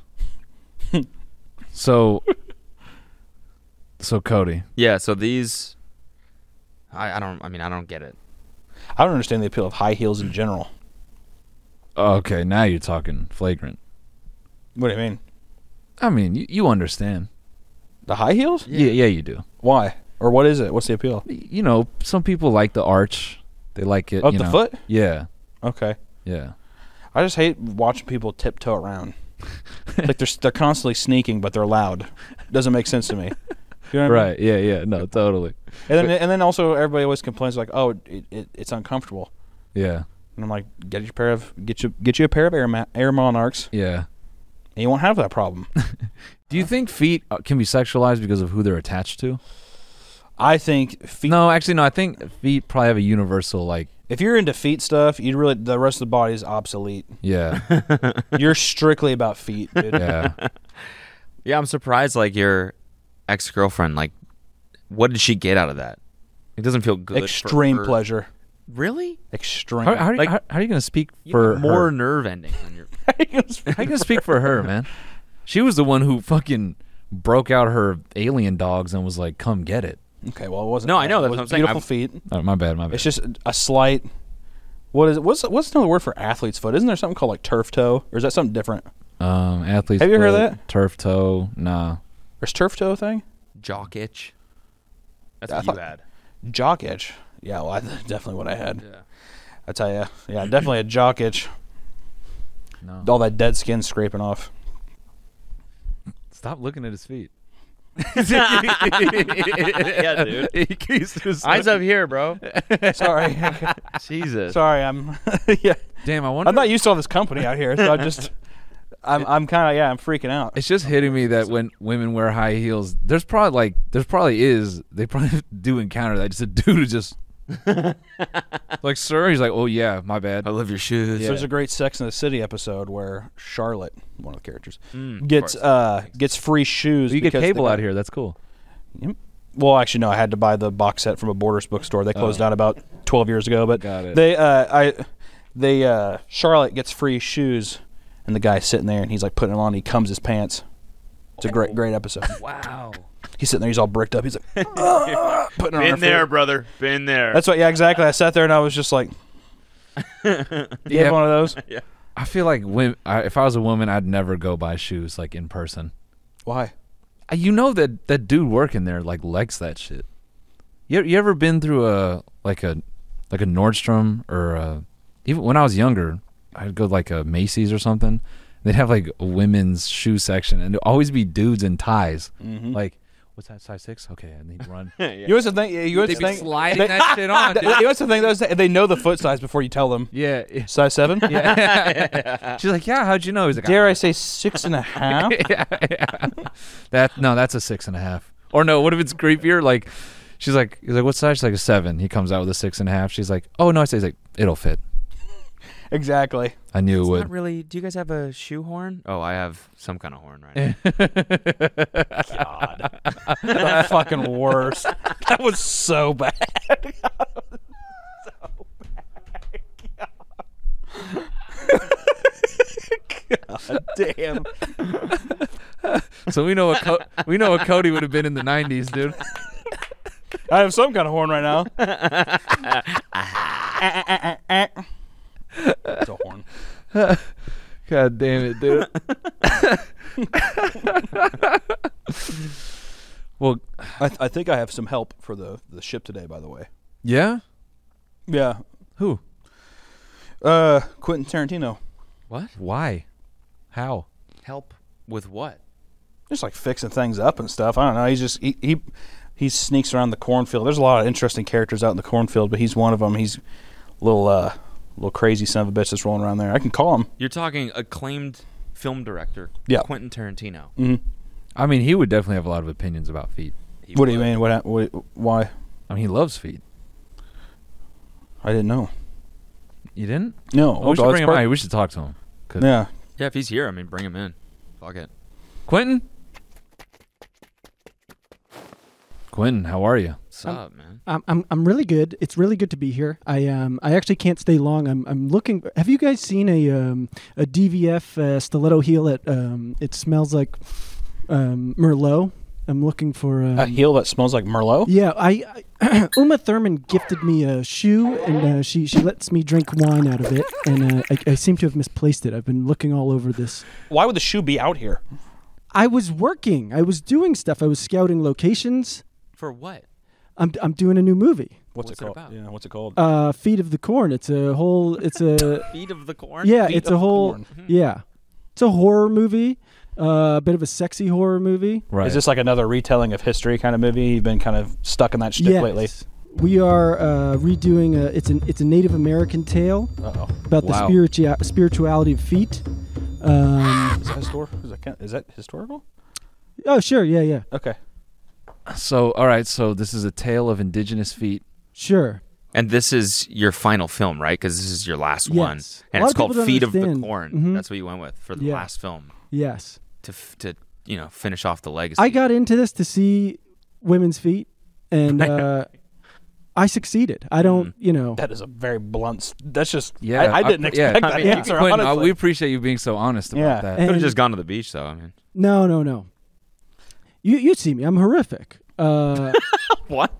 so. So Cody. Yeah. So these, I, I don't. I mean, I don't get it. I don't understand the appeal of high heels in general. Oh, okay, now you're talking flagrant. What do you mean? I mean, you, you understand. The high heels? Yeah. yeah, you do. Why? Or what is it? What's the appeal? Y- You know, some people like the arch. They like it. Of you the know. foot? Yeah, Okay. yeah. I just hate watching people tiptoe around. like they're they're constantly sneaking, but they're loud. Doesn't make sense to me. You know what I mean? Right. Yeah. Yeah. No. Totally. And then and then also everybody always complains like, oh, it, it, it's uncomfortable. Yeah. And I'm like, get your pair of get you get you a pair of Air Ma- Air Monarchs, Yeah. and you won't have that problem. Do you think feet uh, can be sexualized because of who they're attached to? I think feet. No, actually, no. I think feet probably have a universal like. If you're into feet stuff, you really the rest of the body is obsolete. Yeah. You're strictly about feet, dude. Yeah. Yeah, I'm surprised. Like your ex girlfriend, like, what did she get out of that? It doesn't feel good. for Extreme her. pleasure. Really? Extreme. How, how, are you, Like- how, how are you gonna speak You for have more her? nerve ending than your. How are you gonna speak for her, man? She was the one who fucking broke out her alien dogs and was like, "Come get it." Okay, well, it wasn't. No, I know, It that's was what I'm saying. Beautiful I'm- feet. Oh, my bad. My bad. It's just a slight. What is it? What's what's another word for athlete's foot? Isn't there something called like turf toe, or is that something different? um, athlete's Have you heard of foot, that? Turf toe? Nah. There's turf toe thing. Jock itch. That's I what thought- you had. Jock itch. Yeah, well, I, definitely what I had. Yeah. I tell you, yeah, definitely a jock itch. No. All that dead skin scraping off. Stop looking at his feet. Yeah, dude. Eyes up here, bro. Sorry, Jesus. sorry. I'm yeah. Damn, I wonder. I'm not used to all this company out here, so I just I'm I'm kind of yeah. I'm freaking out. It's just hitting me that when women wear high heels, there's probably like there's probably is they probably do encounter that. Just a dude who just like, sir, he's like, oh yeah, my bad. I love your shoes. Yeah. There's a great Sex in the City episode where Charlotte, one of the characters, Mm, of gets course. uh gets free shoes. You get because they cable got- out here. That's cool. Well, actually, no. I had to buy the box set from a Borders bookstore. They closed Oh. down about twelve years ago. But Got it. they, uh, I, they, uh, Charlotte gets free shoes, and the guy's sitting there, and he's like putting them on. And he comes his pants. It's a great, great episode. Wow. He's sitting there. He's all bricked up. He's like, ah, putting it on her Been there, feet. brother. Been there. That's what. Yeah, exactly. I sat there and I was just like, you Yeah. have one of those? yeah. I feel like women, I, if I was a woman, I'd never go buy shoes like in person. Why? Uh, You know that that dude working there like likes that shit. You you ever been through a like a like a Nordstrom or a, even when I was younger, I'd go like a Macy's or something. They'd have like a women's shoe section, and there'd always be dudes in ties. Mm-hmm. Like, what's that, size six? Okay, and they'd run. yeah. You know the thing? You know They'd the be thing? sliding they- that shit on. You Dude. know the thing? Those they know the foot size before you tell them. Yeah, yeah. Size seven? yeah. She's like, yeah. How'd you know? He's like, Dare "Ah." I say six and a half? yeah, yeah. That no, that's a six and a half. Or no, what if it's creepier? Like, she's like, he's like, what size? She's like a seven. He comes out with a six and a half. She's like, oh no, I say, he's like, it'll fit. Exactly. I knew It's it would. not really. Do you guys have a shoe horn? Oh, I have some kind of horn right now. God. The fucking worst. That was so bad. God damn. So we know what Co- we know what Cody would have been in the nineties, dude. I have some kind of horn right now. It's a horn. God damn it, dude. Well, I, th- I think I have some help for the, the ship today, by the way. yeah. Yeah. Who? Uh, Quentin Tarantino. What? Why? How? Help with what? Just like fixing things up and stuff. I don't know. He's just he he, he sneaks around the cornfield. There's a lot of interesting characters out in the cornfield, but he's one of them. He's a little uh little crazy son of a bitch that's rolling around there. I can call him. You're talking acclaimed film director, Yeah. Quentin Tarantino. Mm-hmm. I mean, he would definitely have a lot of opinions about feet. He What do you would. mean? What, hap- what? Why? I mean, he loves feet. I didn't know. You didn't? No. Oh, we should that's bring him part- on. We should talk to him. 'Cause- Yeah. Yeah, if he's here, I mean, bring him in. Fuck it. Quentin? Quentin, how are you? What's Um, up, man? I'm I'm I'm really good. It's really good to be here. I um I actually can't stay long. I'm I'm looking. Have you guys seen a um a D V F uh, stiletto heel that um it smells like um Merlot? I'm looking for um, A heel that smells like Merlot. Yeah, I, I Uma Thurman gifted me a shoe, and uh, she she lets me drink wine out of it, and uh, I, I seem to have misplaced it. I've been looking all over this. Why would the shoe be out here? I was working. I was doing stuff. I was scouting locations. For what? I'm I'm doing a new movie. What's, What's it it called? about? Yeah. What's it called? Uh, Feet of the Corn. It's a whole. It's a Feet of the corn? yeah. Feet It's of a the whole. Corn. Yeah, it's a horror movie. Uh, a bit of a sexy horror movie. Right. Is this like another retelling of history kind of movie? You've been kind of stuck in that shtick Yes. lately. We are uh, redoing a. It's an. It's a Native American tale Uh oh. about the Wow. spiritua- spirituality of feet. Um, Is that historical? Is that, is that historical? oh sure, yeah, yeah, Okay. So, all right. So this is a tale of indigenous feet. sure. And this is your final film, right? Because this is your last one. Yes. And A lot it's of people called don't Feet of the understand. Corn. Mhm. That's what you went with for the Yeah. last film. Yes, To, f- to you know, finish off the legacy. I got into this to see women's feet, and uh, I succeeded. I don't, you know. That is a very blunt. s- That's just. Yeah, I, I didn't I- yeah, expect I that mean, answer. Quentin, uh, honestly. we appreciate you being so honest about Yeah. that. Could have and- just gone to the beach, though. I mean, No, no, no. You you see me. I'm horrific. Uh, what?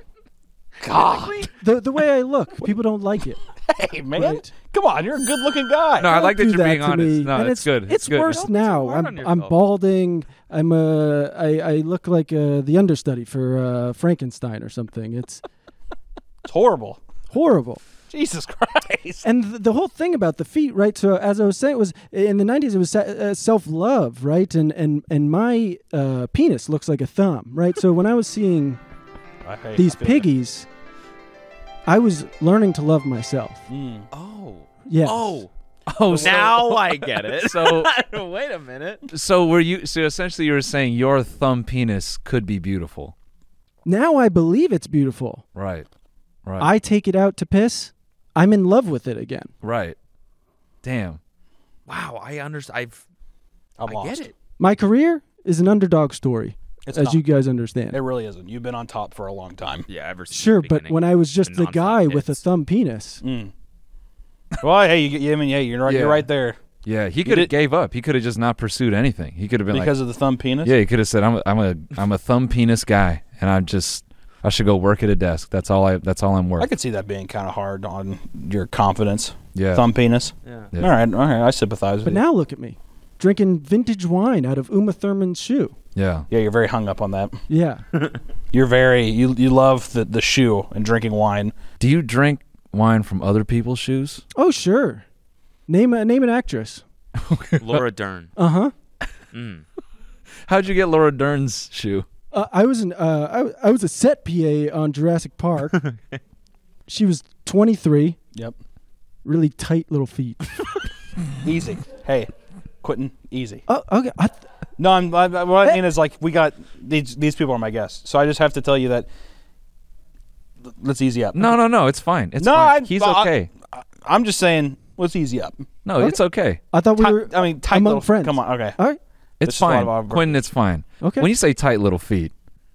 God. the the way I look, people don't like it. Hey man, Right. come on! You're a good-looking guy. No, I Don't like that do you're being to honest. me. No, And it's good. It's, It's good. worse Don't be so now. hard on I'm yourself. I'm balding. I'm uh I, I look like uh, the understudy for uh, Frankenstein or something. It's It's horrible. horrible. Jesus Christ. And th- the whole thing about the feet, right? So as I was saying, it was in the nineties. It was uh, self-love, right? And and and my uh, penis looks like a thumb, right? So when I was seeing I hate- these I feel piggies, I was learning to love myself. that. Mm. Oh. Yes. Oh. Oh, so, Now I get it. So, Wait a minute. so were you? So essentially, you were saying your thumb penis could be beautiful, Now I believe it's beautiful. right? Right. I take it out to piss. I'm in love with it again. right. Damn. Wow, I understand. I've. I'm I lost. get it. My career is an underdog story, It's as not. you guys understand. It really isn't. You've been on top for a long time. Yeah, ever since Sure, the but beginning. when I was just The the guy non-flat with a tits. thumb penis, Mm. Well, hey, you, you, I mean, yeah, you're right. Yeah. You're right there. Yeah, he could have did- gave up. He could have just not pursued anything. He could have been because like, of the thumb penis. yeah, he could have said, "I'm a, I'm a, I'm a thumb penis guy, and I'm just, I should go work at a desk. That's all I, that's all I'm worth." I could see that being kind of hard on your confidence. yeah, Thumb penis. Yeah. Yeah. All right, all right. I sympathize with But you. now look at me, drinking vintage wine out of Uma Thurman's shoe. yeah. Yeah, you're very hung up on that. Yeah. You're very you you love the the shoe and drinking wine. Do you drink wine from other people's shoes? Oh sure. Name a name an actress. Laura Dern. Uh huh. Mm. How'd you get Laura Dern's shoe? Uh, I was an uh, I, I was a set P A on Jurassic Park. She was twenty-three. Yep. Really tight little feet. Easy. Hey, Quentin, easy. Oh, okay. I th- No, I'm, I, what I mean is like we got these these people are my guests, so I just have to tell you that. Let's easy up. No, no, no. It's fine. It's No, fine. I- He's I- okay. I, I'm just saying, let's easy up. No, Okay. it's okay. I thought we Ti- were. I mean, tight among little, friends. Come on, okay. All right. It's This is a lot fine. of our- Quentin, it's fine. Okay. When you say tight little feet,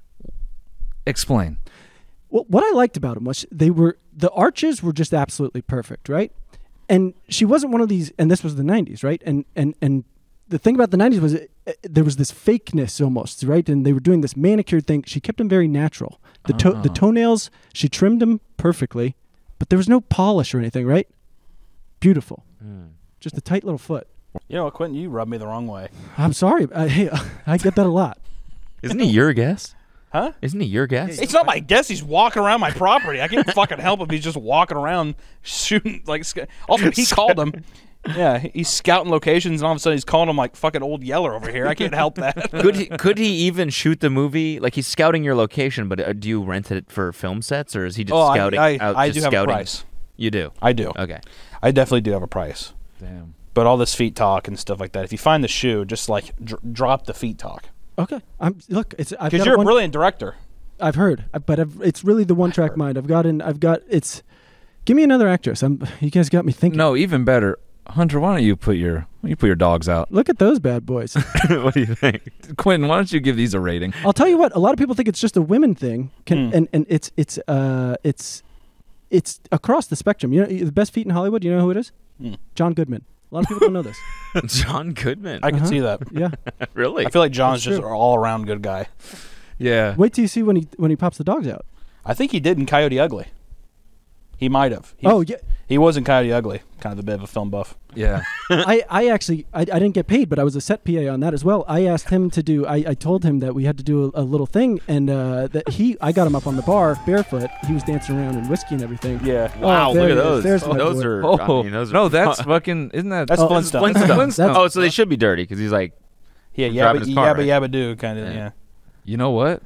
explain. Well, what I liked about them was they were the arches were just absolutely perfect, right? And she wasn't one of these. And this was the nineties, right? And and and the thing about the nineties was it, it, there was this fakeness almost, right? And they were doing this manicured thing. She kept them very natural. The to- the Oh. toenails, she trimmed them perfectly, but there was no polish or anything, right? Beautiful, Mm. just a tight little foot. You know what, Quentin? You rubbed me the wrong way. I'm sorry. I, hey, I get that a lot. Isn't he your guest? Huh? Isn't he your guest? It's not my guess. He's walking around my property. I can't fucking help if he's just walking around shooting like. sc- Also, he called him. Yeah, he's scouting locations, and all of a sudden he's calling him like fucking Old Yeller over here. I can't help that. Could he, could he even shoot the movie? Like he's scouting your location, but uh, do you rent it for film sets, or is he just oh, scouting? I, I, out, I just do have scouting? a price. You do. I do. Okay. I definitely do have a price. Damn. But all this feet talk and stuff like that. If you find the shoe, just like dr- drop the feet talk. Okay. I'm look. It's I've Because got you're one, a brilliant director. I've heard, uh, but I've, it's really the one track mind. I've got in. I've got it's. Give me another actress. I'm. You guys got me thinking. No, even better, Hunter. Why don't you put your why don't you put your dogs out? Look at those bad boys. What do you think? Quentin, why don't you give these a rating? I'll tell you what. A lot of people think it's just a women thing, can, Hmm. and and it's it's uh it's it's across the spectrum. You know, the best feet in Hollywood. You know who it is? Hmm. John Goodman. A lot of people don't know this. John Goodman. I can Uh-huh. see that. Yeah. really? I feel like John's That's just true. an all-around good guy. Yeah. Wait till you see when he when he pops the dogs out. I think he did in Coyote Ugly. He might have. He, Oh yeah. he was in Coyote Ugly. Kind of a bit of a film buff. Yeah. I, I actually I, I didn't get paid, but I was a set P A on that as well. I asked him to do. I, I told him that we had to do a, a little thing, and uh, that he I got him up on the bar barefoot. He was dancing around in whiskey and everything. Yeah. Wow, Oh, there look at he is. those. There's Oh, my those boy. are. Oh I mean, those are no, that's fucking. Isn't that? That's Oh, Flintstone. Flintstones. That's- Oh, so they should be dirty because he's like, Yeah, driving yabba, his car, yabba, right? yabba do kind of. Yeah. Yeah. You know what?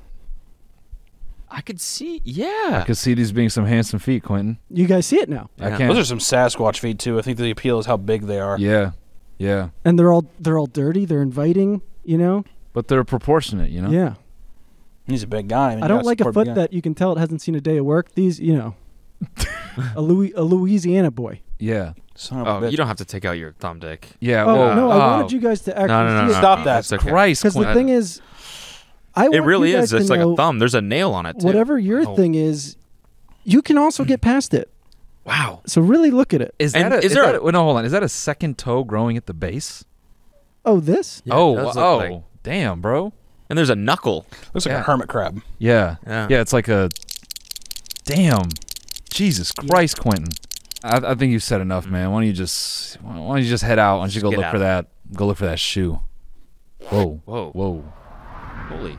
I could see. Yeah. I could see these being some handsome feet, Quentin. You guys see it now, I Yeah. can't. Those are some Sasquatch feet too. I think the appeal is how big they are. Yeah. Yeah. and they're all they're all dirty. They're inviting. You know. But they're proportionate, you know. Yeah. He's a big guy. I, mean, I you don't gotta like a support foot big guy. that you can tell it hasn't seen a day of work. These, you know, a Louis a Louisiana boy. Yeah. Son of a Oh, bitch. you don't have to take out your thumb dick. Yeah. Oh well, no, I oh, wanted you guys to actually No, no, no, see no. it. Stop that. It's okay. Christ, Because the Quentin. thing is, I It want really you guys is. to It's like know a thumb. There's a nail on it too. whatever your Oh. thing is, you can also get past it. Wow. So really look at it. Is And that a, is is there that a- a, wait, no, hold on. Is that a second toe growing at the base? Oh, this? Yeah, it oh, does look oh, like- damn, bro. And there's a knuckle. Looks like Yeah. a hermit crab. Yeah. Yeah. Yeah, it's like a damn. Jesus Christ, Quentin. I, I think you've said enough, man. Why don't you just why don't you just head out? Why don't you Just go get look out. for that go look for that shoe. Whoa. Whoa. Whoa. Holy.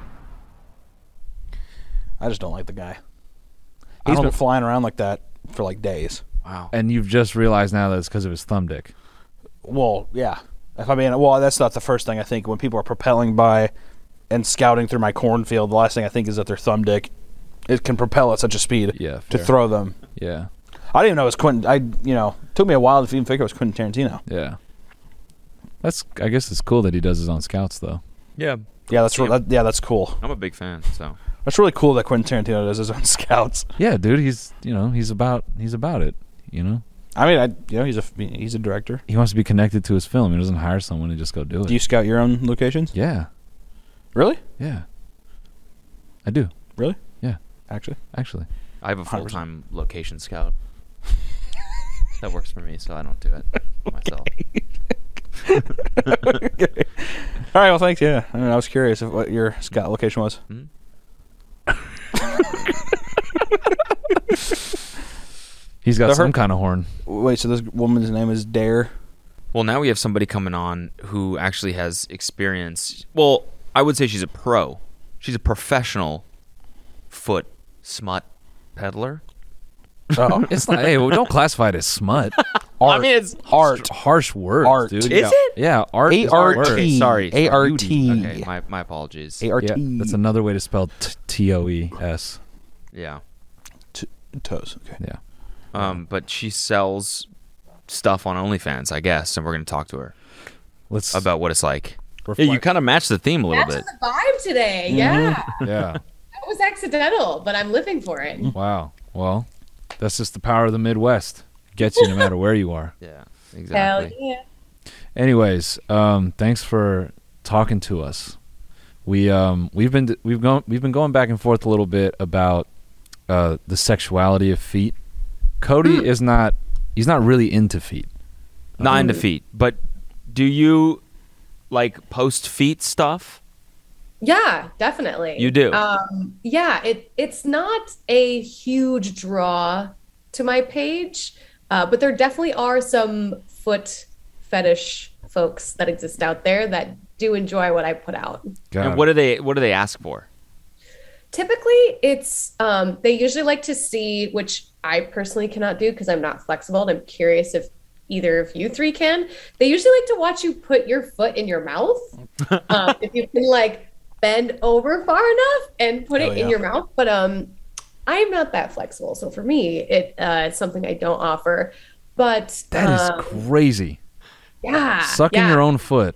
I just don't like the guy. I He's don't- been flying around like that for like days. Wow. And you've just realized now that it's because of his thumb dick. Well, yeah. If I mean, well, that's not the first thing I think when people are propelling by and scouting through my cornfield. The last thing I think is that their thumb dick it can propel at such a speed Yeah. to fair. throw them. Yeah. I didn't even know it was Quentin. I you know it took me a while to even figure it was Quentin Tarantino. Yeah. That's I guess it's cool that he does his own scouts though. Yeah. Yeah, that's See re- him. that, yeah, that's cool. I'm a big fan. So. That's really cool that Quentin Tarantino does his own scouts. Yeah, dude, he's you know, he's about he's about it, you know? I mean, I you know he's a he's a director. He wants to be connected to his film. He doesn't hire someone to just go do it. Do you scout your own locations? yeah. Really? Yeah. I do, Really? Yeah. Actually. actually. I have a one hundred full percent. time location scout. That works for me, so I don't do it myself. Okay. All right. Well, thanks. Yeah, I, mean, I was curious of what your scout location was. Mhm. He's got So some her- kind of horn. Wait, so this woman's name is Dare? Well, now we have somebody coming on who actually has experience. Well, I would say she's a pro. She's a professional foot smut peddler. Oh, It's not. Hey, well, don't classify it as smut. art. I mean, it's art. Harsh words, Art. dude. Is yeah. it? Yeah, art. A is R a word. T. Sorry. A R T. Okay, my my apologies. A R Yeah, T. that's another way to spell t- T O E S. Yeah. Toes. Okay. Yeah. Um, but she sells stuff on OnlyFans, I guess, and we're gonna talk to her Let's about what it's like. Yeah, Reflect. you kind of match the theme a little That's bit. the vibe today. Yeah. Yeah. That was accidental, but I'm living for it. Wow. Well, that's just the power of the Midwest. Gets you no matter where you are. Yeah, Hell exactly. yeah. Anyways, um, thanks for talking to us. We um we've been we've gone we've been going back and forth a little bit about uh, the sexuality of feet. Cody is not he's not really into feet. Not into feet, but do you like post feet stuff? Yeah, definitely. You do? Um, yeah, it it's not a huge draw to my page, uh, but there definitely are some foot fetish folks that exist out there that do enjoy what I put out. Got And it. what do they what do they ask for? Typically, it's um, they usually like to see, which I personally cannot do because I'm not flexible. And I'm curious if either of you three can. They usually like to watch you put your foot in your mouth. um, if you can like bend over far enough and put Oh, it in yeah. your mouth. But um, I'm not that flexible, so for me, it uh, it's something I don't offer. But That is um, crazy. yeah, Sucking yeah, your own foot.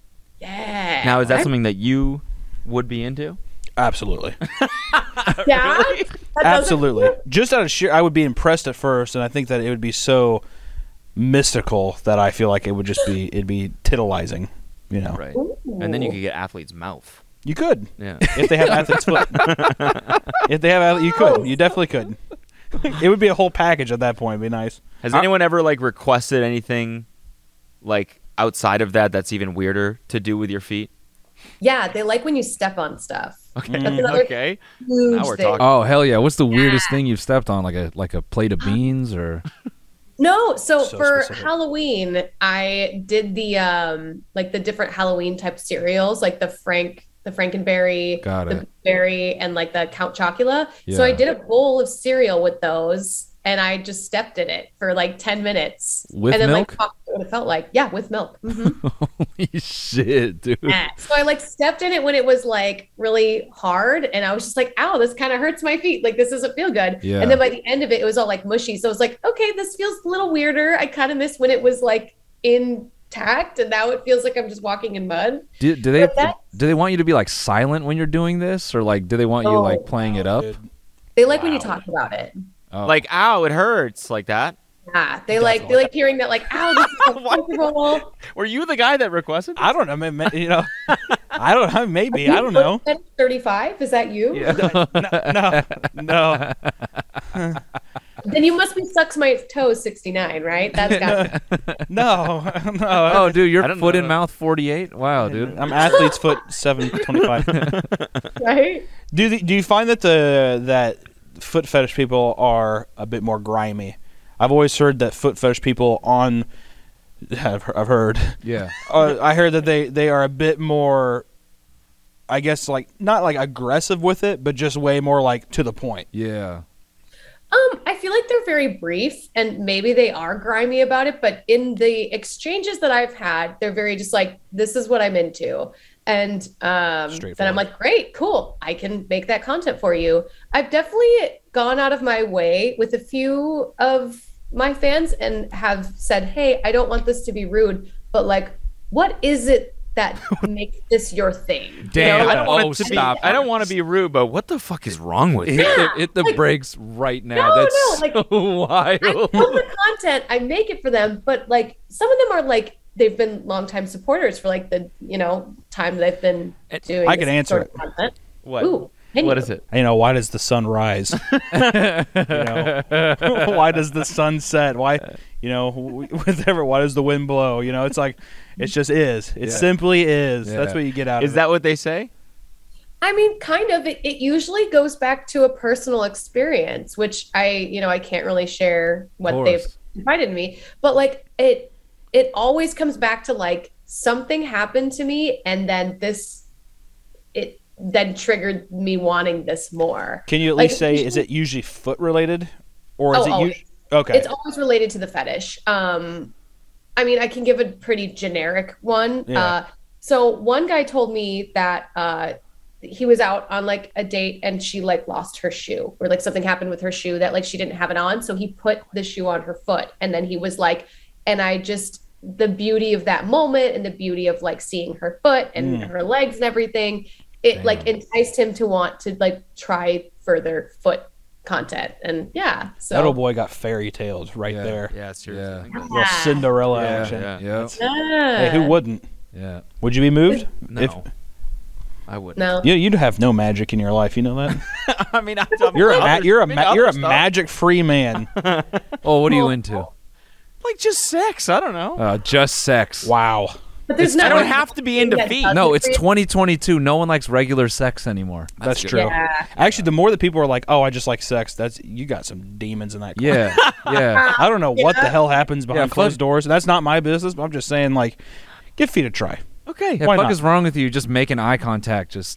Yeah. Now, is that I- something that you would be into? Absolutely. Yeah. That doesn't- Absolutely. Just out of sheer, I would be impressed at first, and I think that it would be so mystical that I feel like it would just be it'd be titillizing. You know, Right. And then you could get athlete's mouth. you could Yeah. if they have athlete's foot. If they have, athlete, you could. You definitely could. It would be a whole package at that point. It'd be nice. Has anyone ever like requested anything like outside of that that's even weirder to do with your feet? Yeah, they like when you step on stuff. Okay. That's another Okay. huge Now we're thing. talking. Oh hell yeah! What's the weirdest thing you've stepped on? Like a like a plate of beans or? No, so, So for specific. Halloween, I did the um like the different Halloween type cereals, like the Frank, the Frankenberry, Got the it. berry, and like the Count Chocula. So I Yeah. did a bowl of cereal with those, and I just stepped in it for like ten minutes, With and then milk? like talked what it felt like. Yeah, with milk. Mhm. Holy shit, dude! Yeah. So I like stepped in it when it was like really hard, and I was just like, "Ow, this kind of hurts my feet. Like this doesn't feel good." Yeah. And then by the end of it, it was all like mushy. So I was like, "Okay, this feels a little weirder." I kind of miss when it was like intact, and now it feels like I'm just walking in mud. Do, do they But that's- do they want you to be like silent when you're doing this, or like do they want you Oh, like playing it up? Dude. They like when you Wow. talk about it. Oh. Like, ow, it hurts, like that. Yeah, they like they like hearing that like, "Ow, this is uncomfortable." Were you the guy that requested? I don't know. ma- ma- You know, I don't know. Maybe I don't know. thirty-five, is that you? No, no. Then you must be sucks my toes sixty-nine, right? That's got No, no. Oh, dude, I you're don't foot know. in mouth forty-eight. Wow, dude. I'm athlete's foot seven twenty-five. right. Do the, do you find that the that foot fetish people are a bit more grimy? I've always heard that foot fetish people on I've, I've heard Yeah. uh, I heard that they they are a bit more, I guess, like not like aggressive with it, but just way more like to the point. Yeah. Um, I feel like they're very brief and maybe they are grimy about it, but in the exchanges that I've had, they're very just like, this is what I'm into. And um, then Straightforward. I'm like, great, cool. I can make that content for you. I've definitely gone out of my way with a few of my fans and have said, hey, I don't want this to be rude, but like, what is it that makes this your thing? You Damn. know, I don't want Oh, it to stop. be. I don't want to be rude, but what the fuck is wrong with you? Hit the, hit the like- brakes right now. No, That's no, like- so I wild. build the content, I make it for them, but like some of them are like they've been longtime supporters for like the you know time they've been And doing. I can this answer sort of content. What? Ooh, Can What you? is it? You know, why does the sun rise? you know, why does the sun set? Why, you know, wh- whatever. Why does the wind blow? You know, it's like, it just is. It Yeah. simply is. Yeah. That's what you get out Is of that what they say? I mean, kind of. It, it usually goes back to a personal experience, which I, you know, I can't really share what Of they've course. confided in me. But like, it, it always comes back to like something happened to me, and then this, it then triggered me wanting this more. Can you at Like, least say, usually- is it usually foot related, or is Oh, it always. usually okay? It's always related to the fetish. Um, I mean, I can give a pretty generic one. Yeah. Uh, so one guy told me that uh, he was out on like a date and she like lost her shoe, or like something happened with her shoe that like she didn't have it on. So he put the shoe on her foot, and then he was like, and I just, the beauty of that moment and the beauty of like seeing her foot and Mm. her legs and everything, it Damn. like enticed him to want to like try further foot content. And yeah, so that old boy got fairy tailed right Yeah. there. Yeah, seriously. Yeah. I think that's- Little Cinderella Yeah, action. yeah. Yeah. That's- Ah. Hey, who wouldn't? Yeah. Would you be moved? No, If, I wouldn't. No. you, you'd have no magic in your life. You know that. I mean, I, I'm You're a ma- other- you're a I mean, ma- you're a other stuff. magic free man. Oh, what are you Well, into? like just sex. I don't know. Uh, just sex. Wow. But there's I not don't have to be into feet. No, it's twenty twenty-two. No one likes regular sex anymore. That's, good. true. Yeah. Actually, the more that people are like, "Oh, I just like sex," that's you got some demons in that. car. Yeah. Yeah. I don't know what the hell happens behind fuck- closed doors. That's not my business. But I'm just saying, like, give feet a try. Okay. Yeah, Why fuck not? is wrong with you? Just making eye contact. Just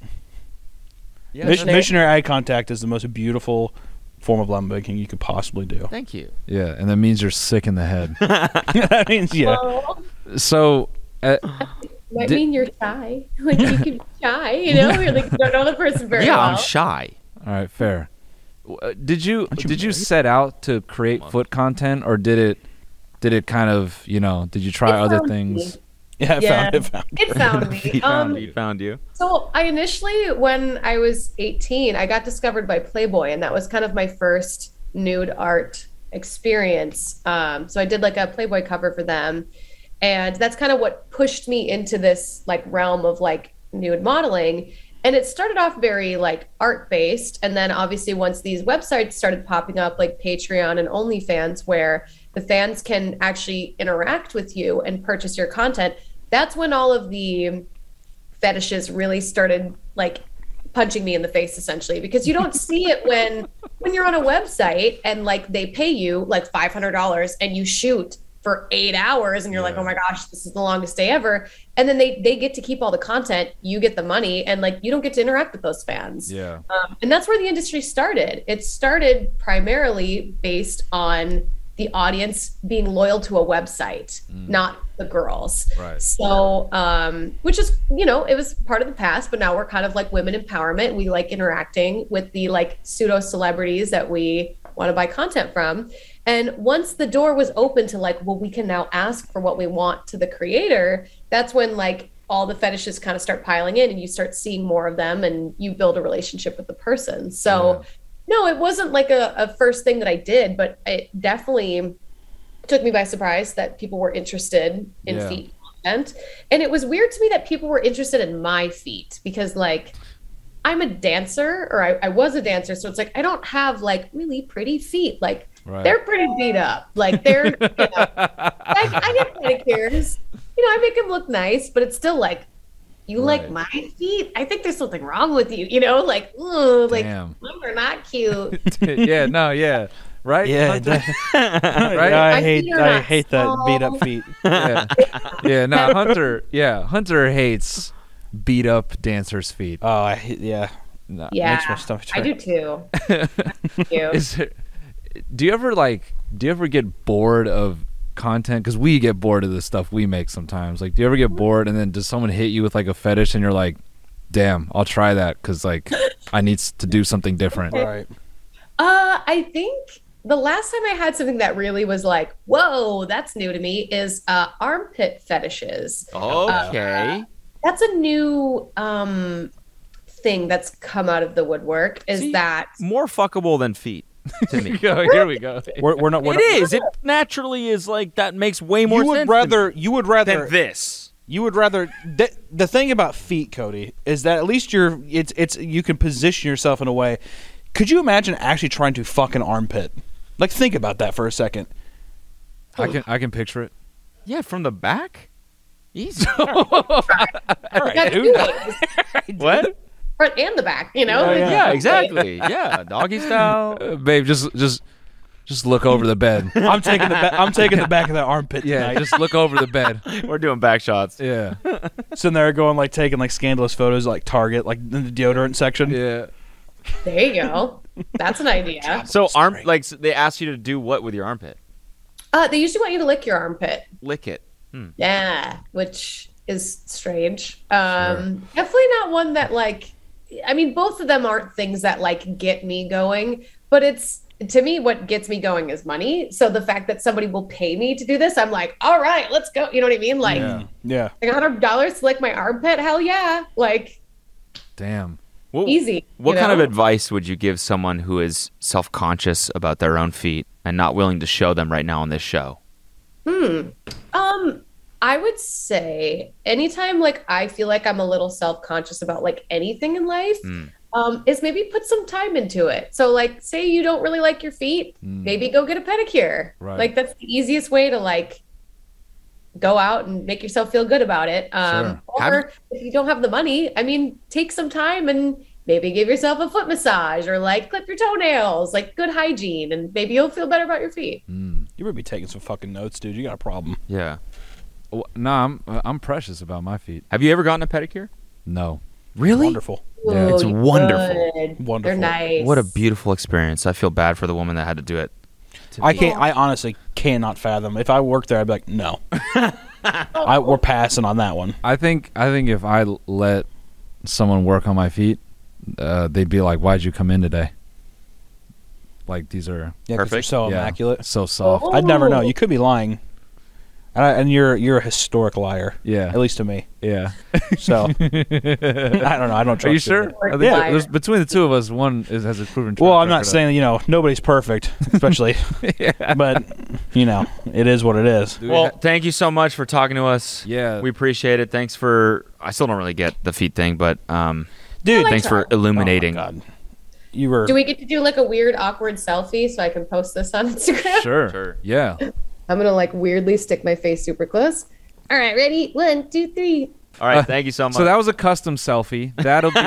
Yeah, Mission- there- missionary eye contact is the most beautiful form of lovemaking you could possibly do. Thank you. yeah, and that means you're sick in the head. that means, yeah. Well, So, uh, might Di- mean you're shy. Like you can be shy, you know? You're like you don't know the person very Yeah, well. I'm shy. all right, fair. W- uh, Did you Aren't you did you married? set out to create foot content, or did it did it kind of you know did you try It other found things? me. Yeah, I Yeah. found it. Found it. It found me. He Um, found, he found you. So I initially, when I was eighteen, I got discovered by Playboy, and that was kind of my first nude art experience. Um, so I did like a Playboy cover for them, and that's kind of what pushed me into this like realm of like nude modeling. And it started off very like art based, and then obviously once these websites started popping up like Patreon and OnlyFans, where the fans can actually interact with you and purchase your content, that's when all of the fetishes really started like punching me in the face, essentially, because you don't see it when when you're on a website and like they pay you like five hundred dollars and you shoot for eight hours and you're like, oh my gosh, this is the longest day ever, and then they they get to keep all the content, you get the money, and like you don't get to interact with those fans. Yeah. Um, and that's where the industry started. It started primarily based on the audience being loyal to a website, not the girls. Right. So, um, which is, you know, it was part of the past, but now we're kind of like women empowerment. We like interacting with the like pseudo celebrities that we want to buy content from. And once the door was open to like, well, we can now ask for what we want to the creator, that's when like all the fetishes kind of start piling in and you start seeing more of them and you build a relationship with the person. So, Yeah. no, it wasn't like a, a first thing that I did, but it definitely took me by surprise that people were interested in Yeah. feet content. And it was weird to me that people were interested in my feet because, like, I'm a dancer, or I, I was a dancer. So it's like, I don't have like really pretty feet. Like, Right. they're pretty beat up. Like, they're, you know, I, I get pedicures. You know, I make them look nice, but it's still like, you like Right. my feet? I think there's something wrong with you. You know, like, ooh, like, Damn. mine are not cute. yeah. No. Yeah. Right. Yeah, Hunter? that- Right? Yeah, I My hate feet are I not hate that beat up small. feet. yeah. Yeah. No. Hunter. Yeah. Hunter hates beat up dancers' feet. Oh, I hate, yeah. No. Yeah, Makes my stomach I turn. do too. I do. Is there, do you ever like? Do you ever get bored of content? Because we get bored of the stuff we make sometimes. Like, do you ever get bored and then does someone hit you with like a fetish and you're like, "Damn, I'll try that," because like I need s- to do something different. Right. Uh, I think the last time I had something that really was like, whoa, that's new to me is uh, armpit fetishes. Okay. That's a new um, thing that's come out of the woodwork is See, that More fuckable than feet to me. Go, here we go. We're, we're not. We're It not, is. It naturally is like that makes way more You would sense rather. You would than, rather. than this. You would rather the, the thing about feet, Cody, is that at least you're it's it's you can position yourself in a way. Could you imagine actually trying to fuck an armpit? Like, think about that for a second. I can I can picture it. Yeah, from the back. Easy. All right, Got two dude. ways, What? front and the back. You know. Yeah, yeah. Yeah, exactly. Yeah, doggy style. Uh, babe, just just just look over the bed. I'm taking the ba- I'm taking the back of that armpit. Yeah, tonight. just look over the bed. We're doing back shots. Yeah. Sitting there going like taking like scandalous photos like Target, like in the deodorant section. Yeah. There you go. That's an idea. So arm like so they ask you to do what with your armpit? Uh, they usually want you to lick your armpit. Lick it. Yeah, which is strange. Um, Definitely not one that like. I mean, both of them aren't things that like get me going, but it's to me what gets me going is money. So the fact that somebody will pay me to do this, I'm like, all right, let's go. You know what I mean? Like, Yeah. Yeah. like a hundred dollars to lick my armpit? Hell yeah! Like, Damn. What, easy. What you kind of know? advice would you give someone who is self-conscious about their own feet and not willing to show them right now on this show? Um, I would say anytime like I feel like I'm a little self-conscious about like anything in life, um, is maybe put some time into it. So like say you don't really like your feet, maybe go get a pedicure. Right. Like that's the easiest way to like go out and make yourself feel good about it. Um, Have- or if you don't have the money, I mean, take some time and maybe give yourself a foot massage or like clip your toenails, like good hygiene, and maybe you'll feel better about your feet. You better be taking some fucking notes, dude. You got a problem. Yeah. Well, no, I'm I'm precious about my feet. Have you ever gotten a pedicure? No. Really? Wonderful. Yeah, it's Ooh, you wonderful. would. Wonderful. They're nice. What a beautiful experience. I feel bad for the woman that had to do it. I can't. I honestly cannot fathom. If I worked there, I'd be like, no. I, we're passing on that one. I think I think if I l- let someone work on my feet, uh, they'd be like, "Why'd you come in today?" Like these are Yeah, 'cause they're Perfect. so yeah, immaculate. so soft. Oh. I'd never know. You could be lying, and, I, and you're you're a historic liar. Yeah. At least to me. Yeah. So I don't know. I don't trust. Are you sure? I think Yeah. there's, between the two of us, one is, has a proven. track Well, I'm not record of- saying you know nobody's perfect, especially, but you know it is what it is. Do we Well, ha- thank you so much for talking to us. Yeah. We appreciate it. Thanks for I still don't really get the feet thing, but um Dude, thanks for illuminating. Oh my God. You were. Do we get to do like a weird, awkward selfie so I can post this on Instagram? Sure. Sure. Yeah. I'm gonna like weirdly stick my face super close. All right, ready? One, two, three. All right, thank you so much. So that was a custom selfie. That'll be. No.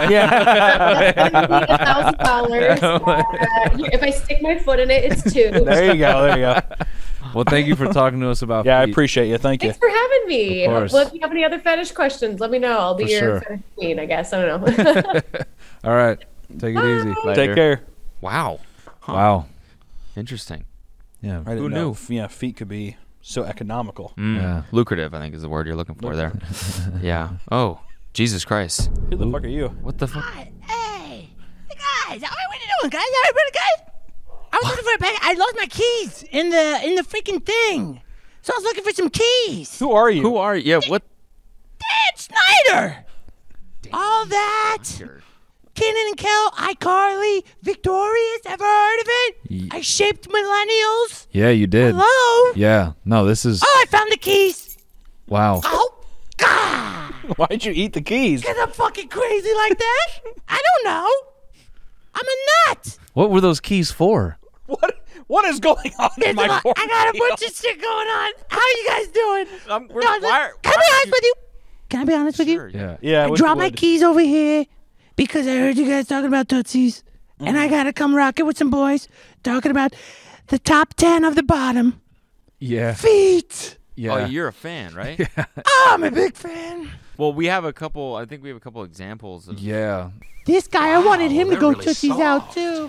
yeah. That's gonna be a thousand dollars. Uh, If I stick my foot in it, it's two. There you go. There you go. Well, thank you for talking to us about. Yeah, I feet. appreciate you. Thank you. Thanks for having me. Of course. Well, if you have any other fetish questions, let me know. I'll be For your sure. fetish queen, I guess. I don't know. All right. Take it easy. Later. Take care. Wow. Wow. Interesting. Yeah. I didn't Who know knew? f- yeah, feet could be so economical. Mm, Yeah. Lucrative, I think is the word you're looking for there. Yeah. Oh, Jesus Christ. Who the fuck are you? What the fuck? Hey, hey, guys, what are you doing, guys? Everybody, guys? I was looking for a bag. I lost my keys in the in the freaking thing, so I was looking for some keys. Who are you? Who are you? Yeah, what? Dan Snyder. All that. Kenan and Kel, iCarly, Victorious. Ever heard of it? Ye- I shaped millennials. Yeah, you did. Hello. Yeah. No, this is. Oh, I found the keys. Wow. Oh, God. Why'd you eat the keys? Because I'm fucking crazy like that? I don't know. I'm a nut. What were those keys for? What? What is going on in There's my a lot- I got a bunch of shit going on. How are you guys doing? Um, we're- No, why- can I why be are honest with you? Can I be honest with you? Sure, Yeah. Yeah, I which dropped my would? keys over here because I heard you guys talking about Tootsies. And I gotta come rock it with some boys talking about the top ten of the bottom Yeah. feet. Yeah. Oh, you're a fan, right? Oh, I'm a big fan. Well, we have a couple. I think we have a couple examples of. Yeah. This guy, I wanted him to they're go really Tootsies soft. out too.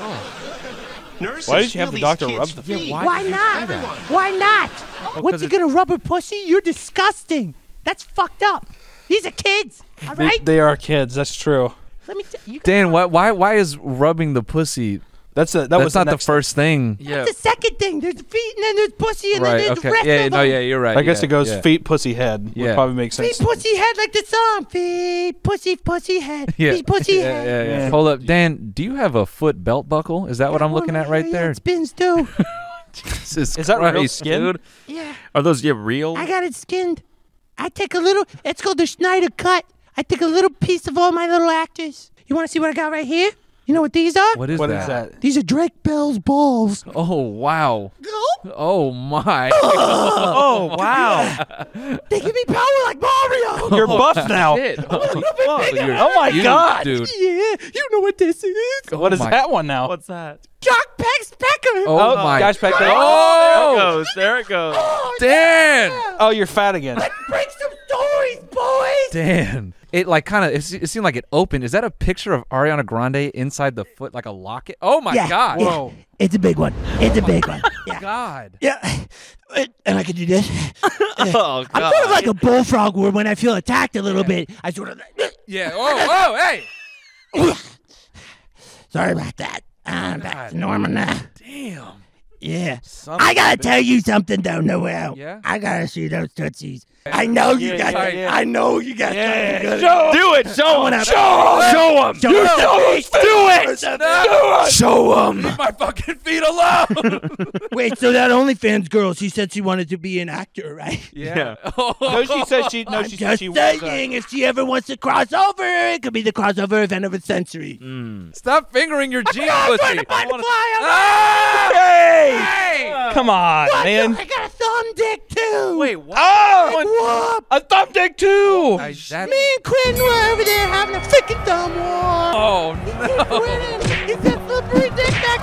Why did you have the doctor rub the feet? Why not? Why not? What's 'cause he it- gonna rub her pussy? You're disgusting. That's fucked up. These are kids, all They, right? they are kids. That's true. Let me tell you. Dan, why why why is rubbing the pussy? That's a, that That's was not the, next- first thing. Yeah. That's the second thing. There's feet, and then there's pussy, and Right. then there's Okay. the rest Yeah. of No. them. Yeah. You're right. I guess yeah, it goes yeah. feet, pussy, head. Yeah. Would probably make Feet, sense. pussy, head, like the song. Feet, pussy, pussy, head. Yeah. Feet, pussy, yeah, head. yeah, yeah. Yeah. Hold up, Dan. Do you have a foot belt buckle? Is that what I'm looking at right Yeah, there? It spins too. Jesus Is that real Christ, skin? dude. Yeah, Are those yeah real? I got it skinned. I take a little. It's called the Schneider cut. I take a little piece of all my little actors. You want to see what I got right here? You know what these are? What is What that? is that? These are Drake Bell's balls. Oh wow. Oh my. Oh wow! They give me power like Mario. You're buff now. Shit. Oh my You, God. dude. Yeah, you know what this is. What is my- that one now? What's that? Jock Peck Specker. Oh, Oh, my. Josh Peck. There Oh, it goes. There it goes. Dan. Oh, you're fat again. Break some stories, boys. Dan. It like kind of. It, it seemed like it opened. Is that a picture of Ariana Grande inside the foot, like a locket? Oh my Yeah, God. yeah. Whoa. It's a big one. It's a big one. Yeah. God. Yeah. And I can do this. Oh I'm god! sort of like a bullfrog where when I feel attacked a little bit, I sort of. Yeah. Oh. Oh. Hey. Sorry about that. I'm back to normal now. Damn. Yeah. Son I of a gotta bitch. tell you something though, Noel. Yeah? I gotta see those tootsies. I know you Yeah, got. yeah, yeah. I know you got Yeah, something good. show Do it. Show him. wanna- Show him. Show him. Show us the feet. Do it. Show him. Leave my fucking feet alone. Wait, so that OnlyFans girl, she said she wanted to be an actor, right? Yeah. No, she said she. No, I'm she said just she was. uh, saying, if she ever wants to cross over, it could be the crossover event of a century. Stop fingering your jean I'm pussy. trying to find a wanna- fly. I'm Ah! Hey! Hey. Come on, man. I got a thumb dick too. Wait. What? Oh, Whoop. a thumb dick too. I, that, Me and Quentin were over there having a freaking thumb war. oh no. Quentin, he said slippery dick that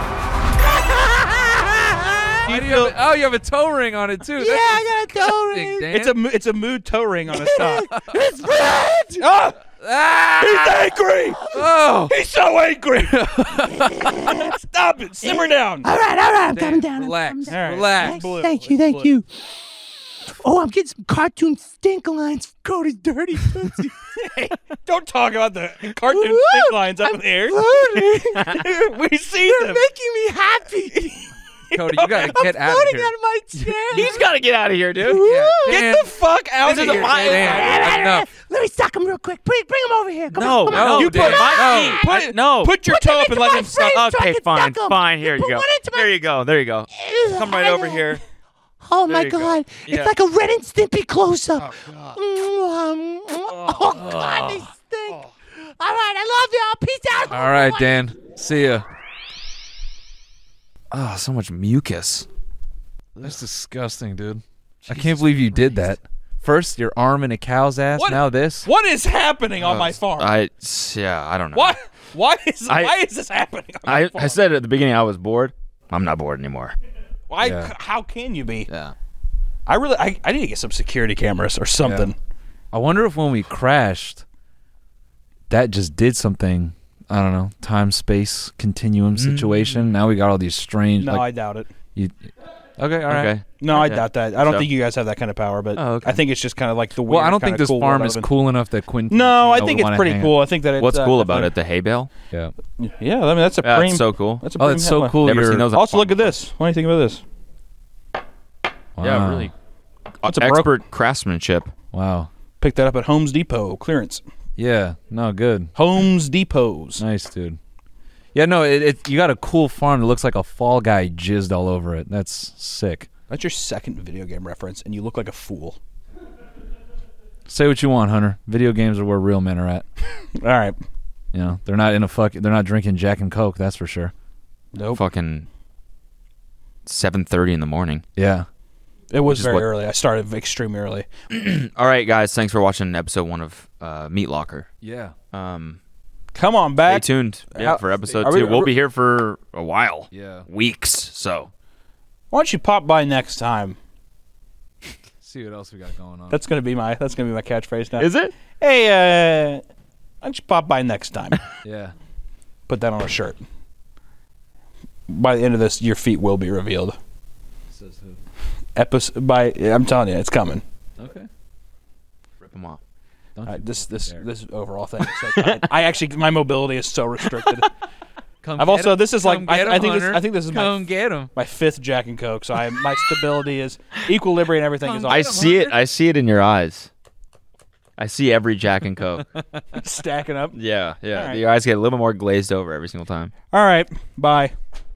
Quentin. Why do you have a, oh, you have a toe ring on it too. Yeah, I got a toe disgusting, ring. Dan. It's a mo- it's a mood toe ring on his top. It's red. Ah! Ah! He's angry. Oh. He's so angry. Stop it. Simmer down. All right, all right, I'm Dan, coming down. I'm relax. coming down. All right. Relax. Thank, Blue. thank you, Let's thank blue. you. Oh, I'm getting some cartoon stink lines from Cody's dirty tootsie. Hey, don't talk about the cartoon Woo! stink lines up in the air. Floating. We see You're them. making me happy. Cody, you gotta get I'm out of floating here. out of my chair. He's got to get out of here, dude. Yeah, Get Dan, the fuck out This of is here. a my- Dan, enough. Let me suck him real quick. Bring, bring him over here. Come No, on, come on. no, You dude. put my put- feet. No. Put your Put toe them up and into let my him suck. frame so I Okay, can fine, suck 'em. fine. Here You you put go. one into my- There you go. There you go. Come right over here. Oh There my you go. God! Yeah. It's like a Ren and Stimpy close-up. Oh, oh God, they stink. All right, I love y'all. Peace out. All right, Dan. See ya. Oh, so much mucus. That's disgusting, dude. I can't believe you did that. First, your arm in a cow's ass. What? Now this. What is happening on my farm? I yeah, I don't know. Why? Why is I- why is this happening? On my I farm? I said at the beginning I was bored. I'm not bored anymore. Why? Yeah. How can you be? Yeah. I really. I, I need to get some security cameras or something. I wonder if when we crashed, that just did something. I don't know, time space continuum situation. Now we got all these strange. No, like, I doubt it. you, okay, all right. Okay. No, I Yeah. doubt that. I don't So- think you guys have that kind of power, but Oh, okay. I think it's just kind of like the weird. Well, I don't kinda think this cool farm world is of it. cool enough that Quinn. No, I you know, think would it's wanna pretty hang cool. I think that it's. What's uh, cool about it? definitely- The hay bale. Yeah. Yeah, I mean that's a Yeah, preem. it's so cool. That's a Oh, preem it's so headline. cool. Never you're- seen those. Also, look at this. What do you think about this? Yeah, Wow. really. That's a broke- Expert craftsmanship. Wow. Picked that up at Homes Depot clearance. Yeah. No. Good. Homes Depots. Nice, dude. Yeah. No. It, it. You got a cool farm that looks like a Fall Guy jizzed all over it. That's sick. That's your second video game reference, and you look like a fool. Say what you want, Hunter. Video games are where real men are at. All right. You know, they're not in a fuck. They're not drinking Jack and Coke. That's for sure. Nope. Fucking seven thirty in the morning. Yeah. It was Which is very what- early. I started extremely early. All right, guys. Thanks for watching episode one of uh, Meat Locker. Yeah. Um, Come on stay back. tuned. Yeah, How- for episode are we- two. are We'll we- be here for a while. Yeah. Weeks. So. Why don't you pop by next time? See what else we got going on. That's gonna be my. That's gonna be my catchphrase now. Is it? Hey, uh, why don't you pop by next time? Yeah. Put that on a shirt. By the end of this, your feet will be revealed. Says who? Epis by I'm telling you, it's coming. Okay. Rip them off. Don't Uh, you this fucking this dare. this overall thing. Is so tight. I actually my mobility is so restricted. Come I've get also 'em. this is like Come I, get 'em, I think this Hunter. I think this is Come my get him. my fifth Jack and Coke. So I my stability is equilibrium. Everything is all I see it. I see it in your eyes. I see every Jack and Coke. stacking up. Yeah, yeah. All right. Your eyes get a little bit more glazed over every single time. All right, bye.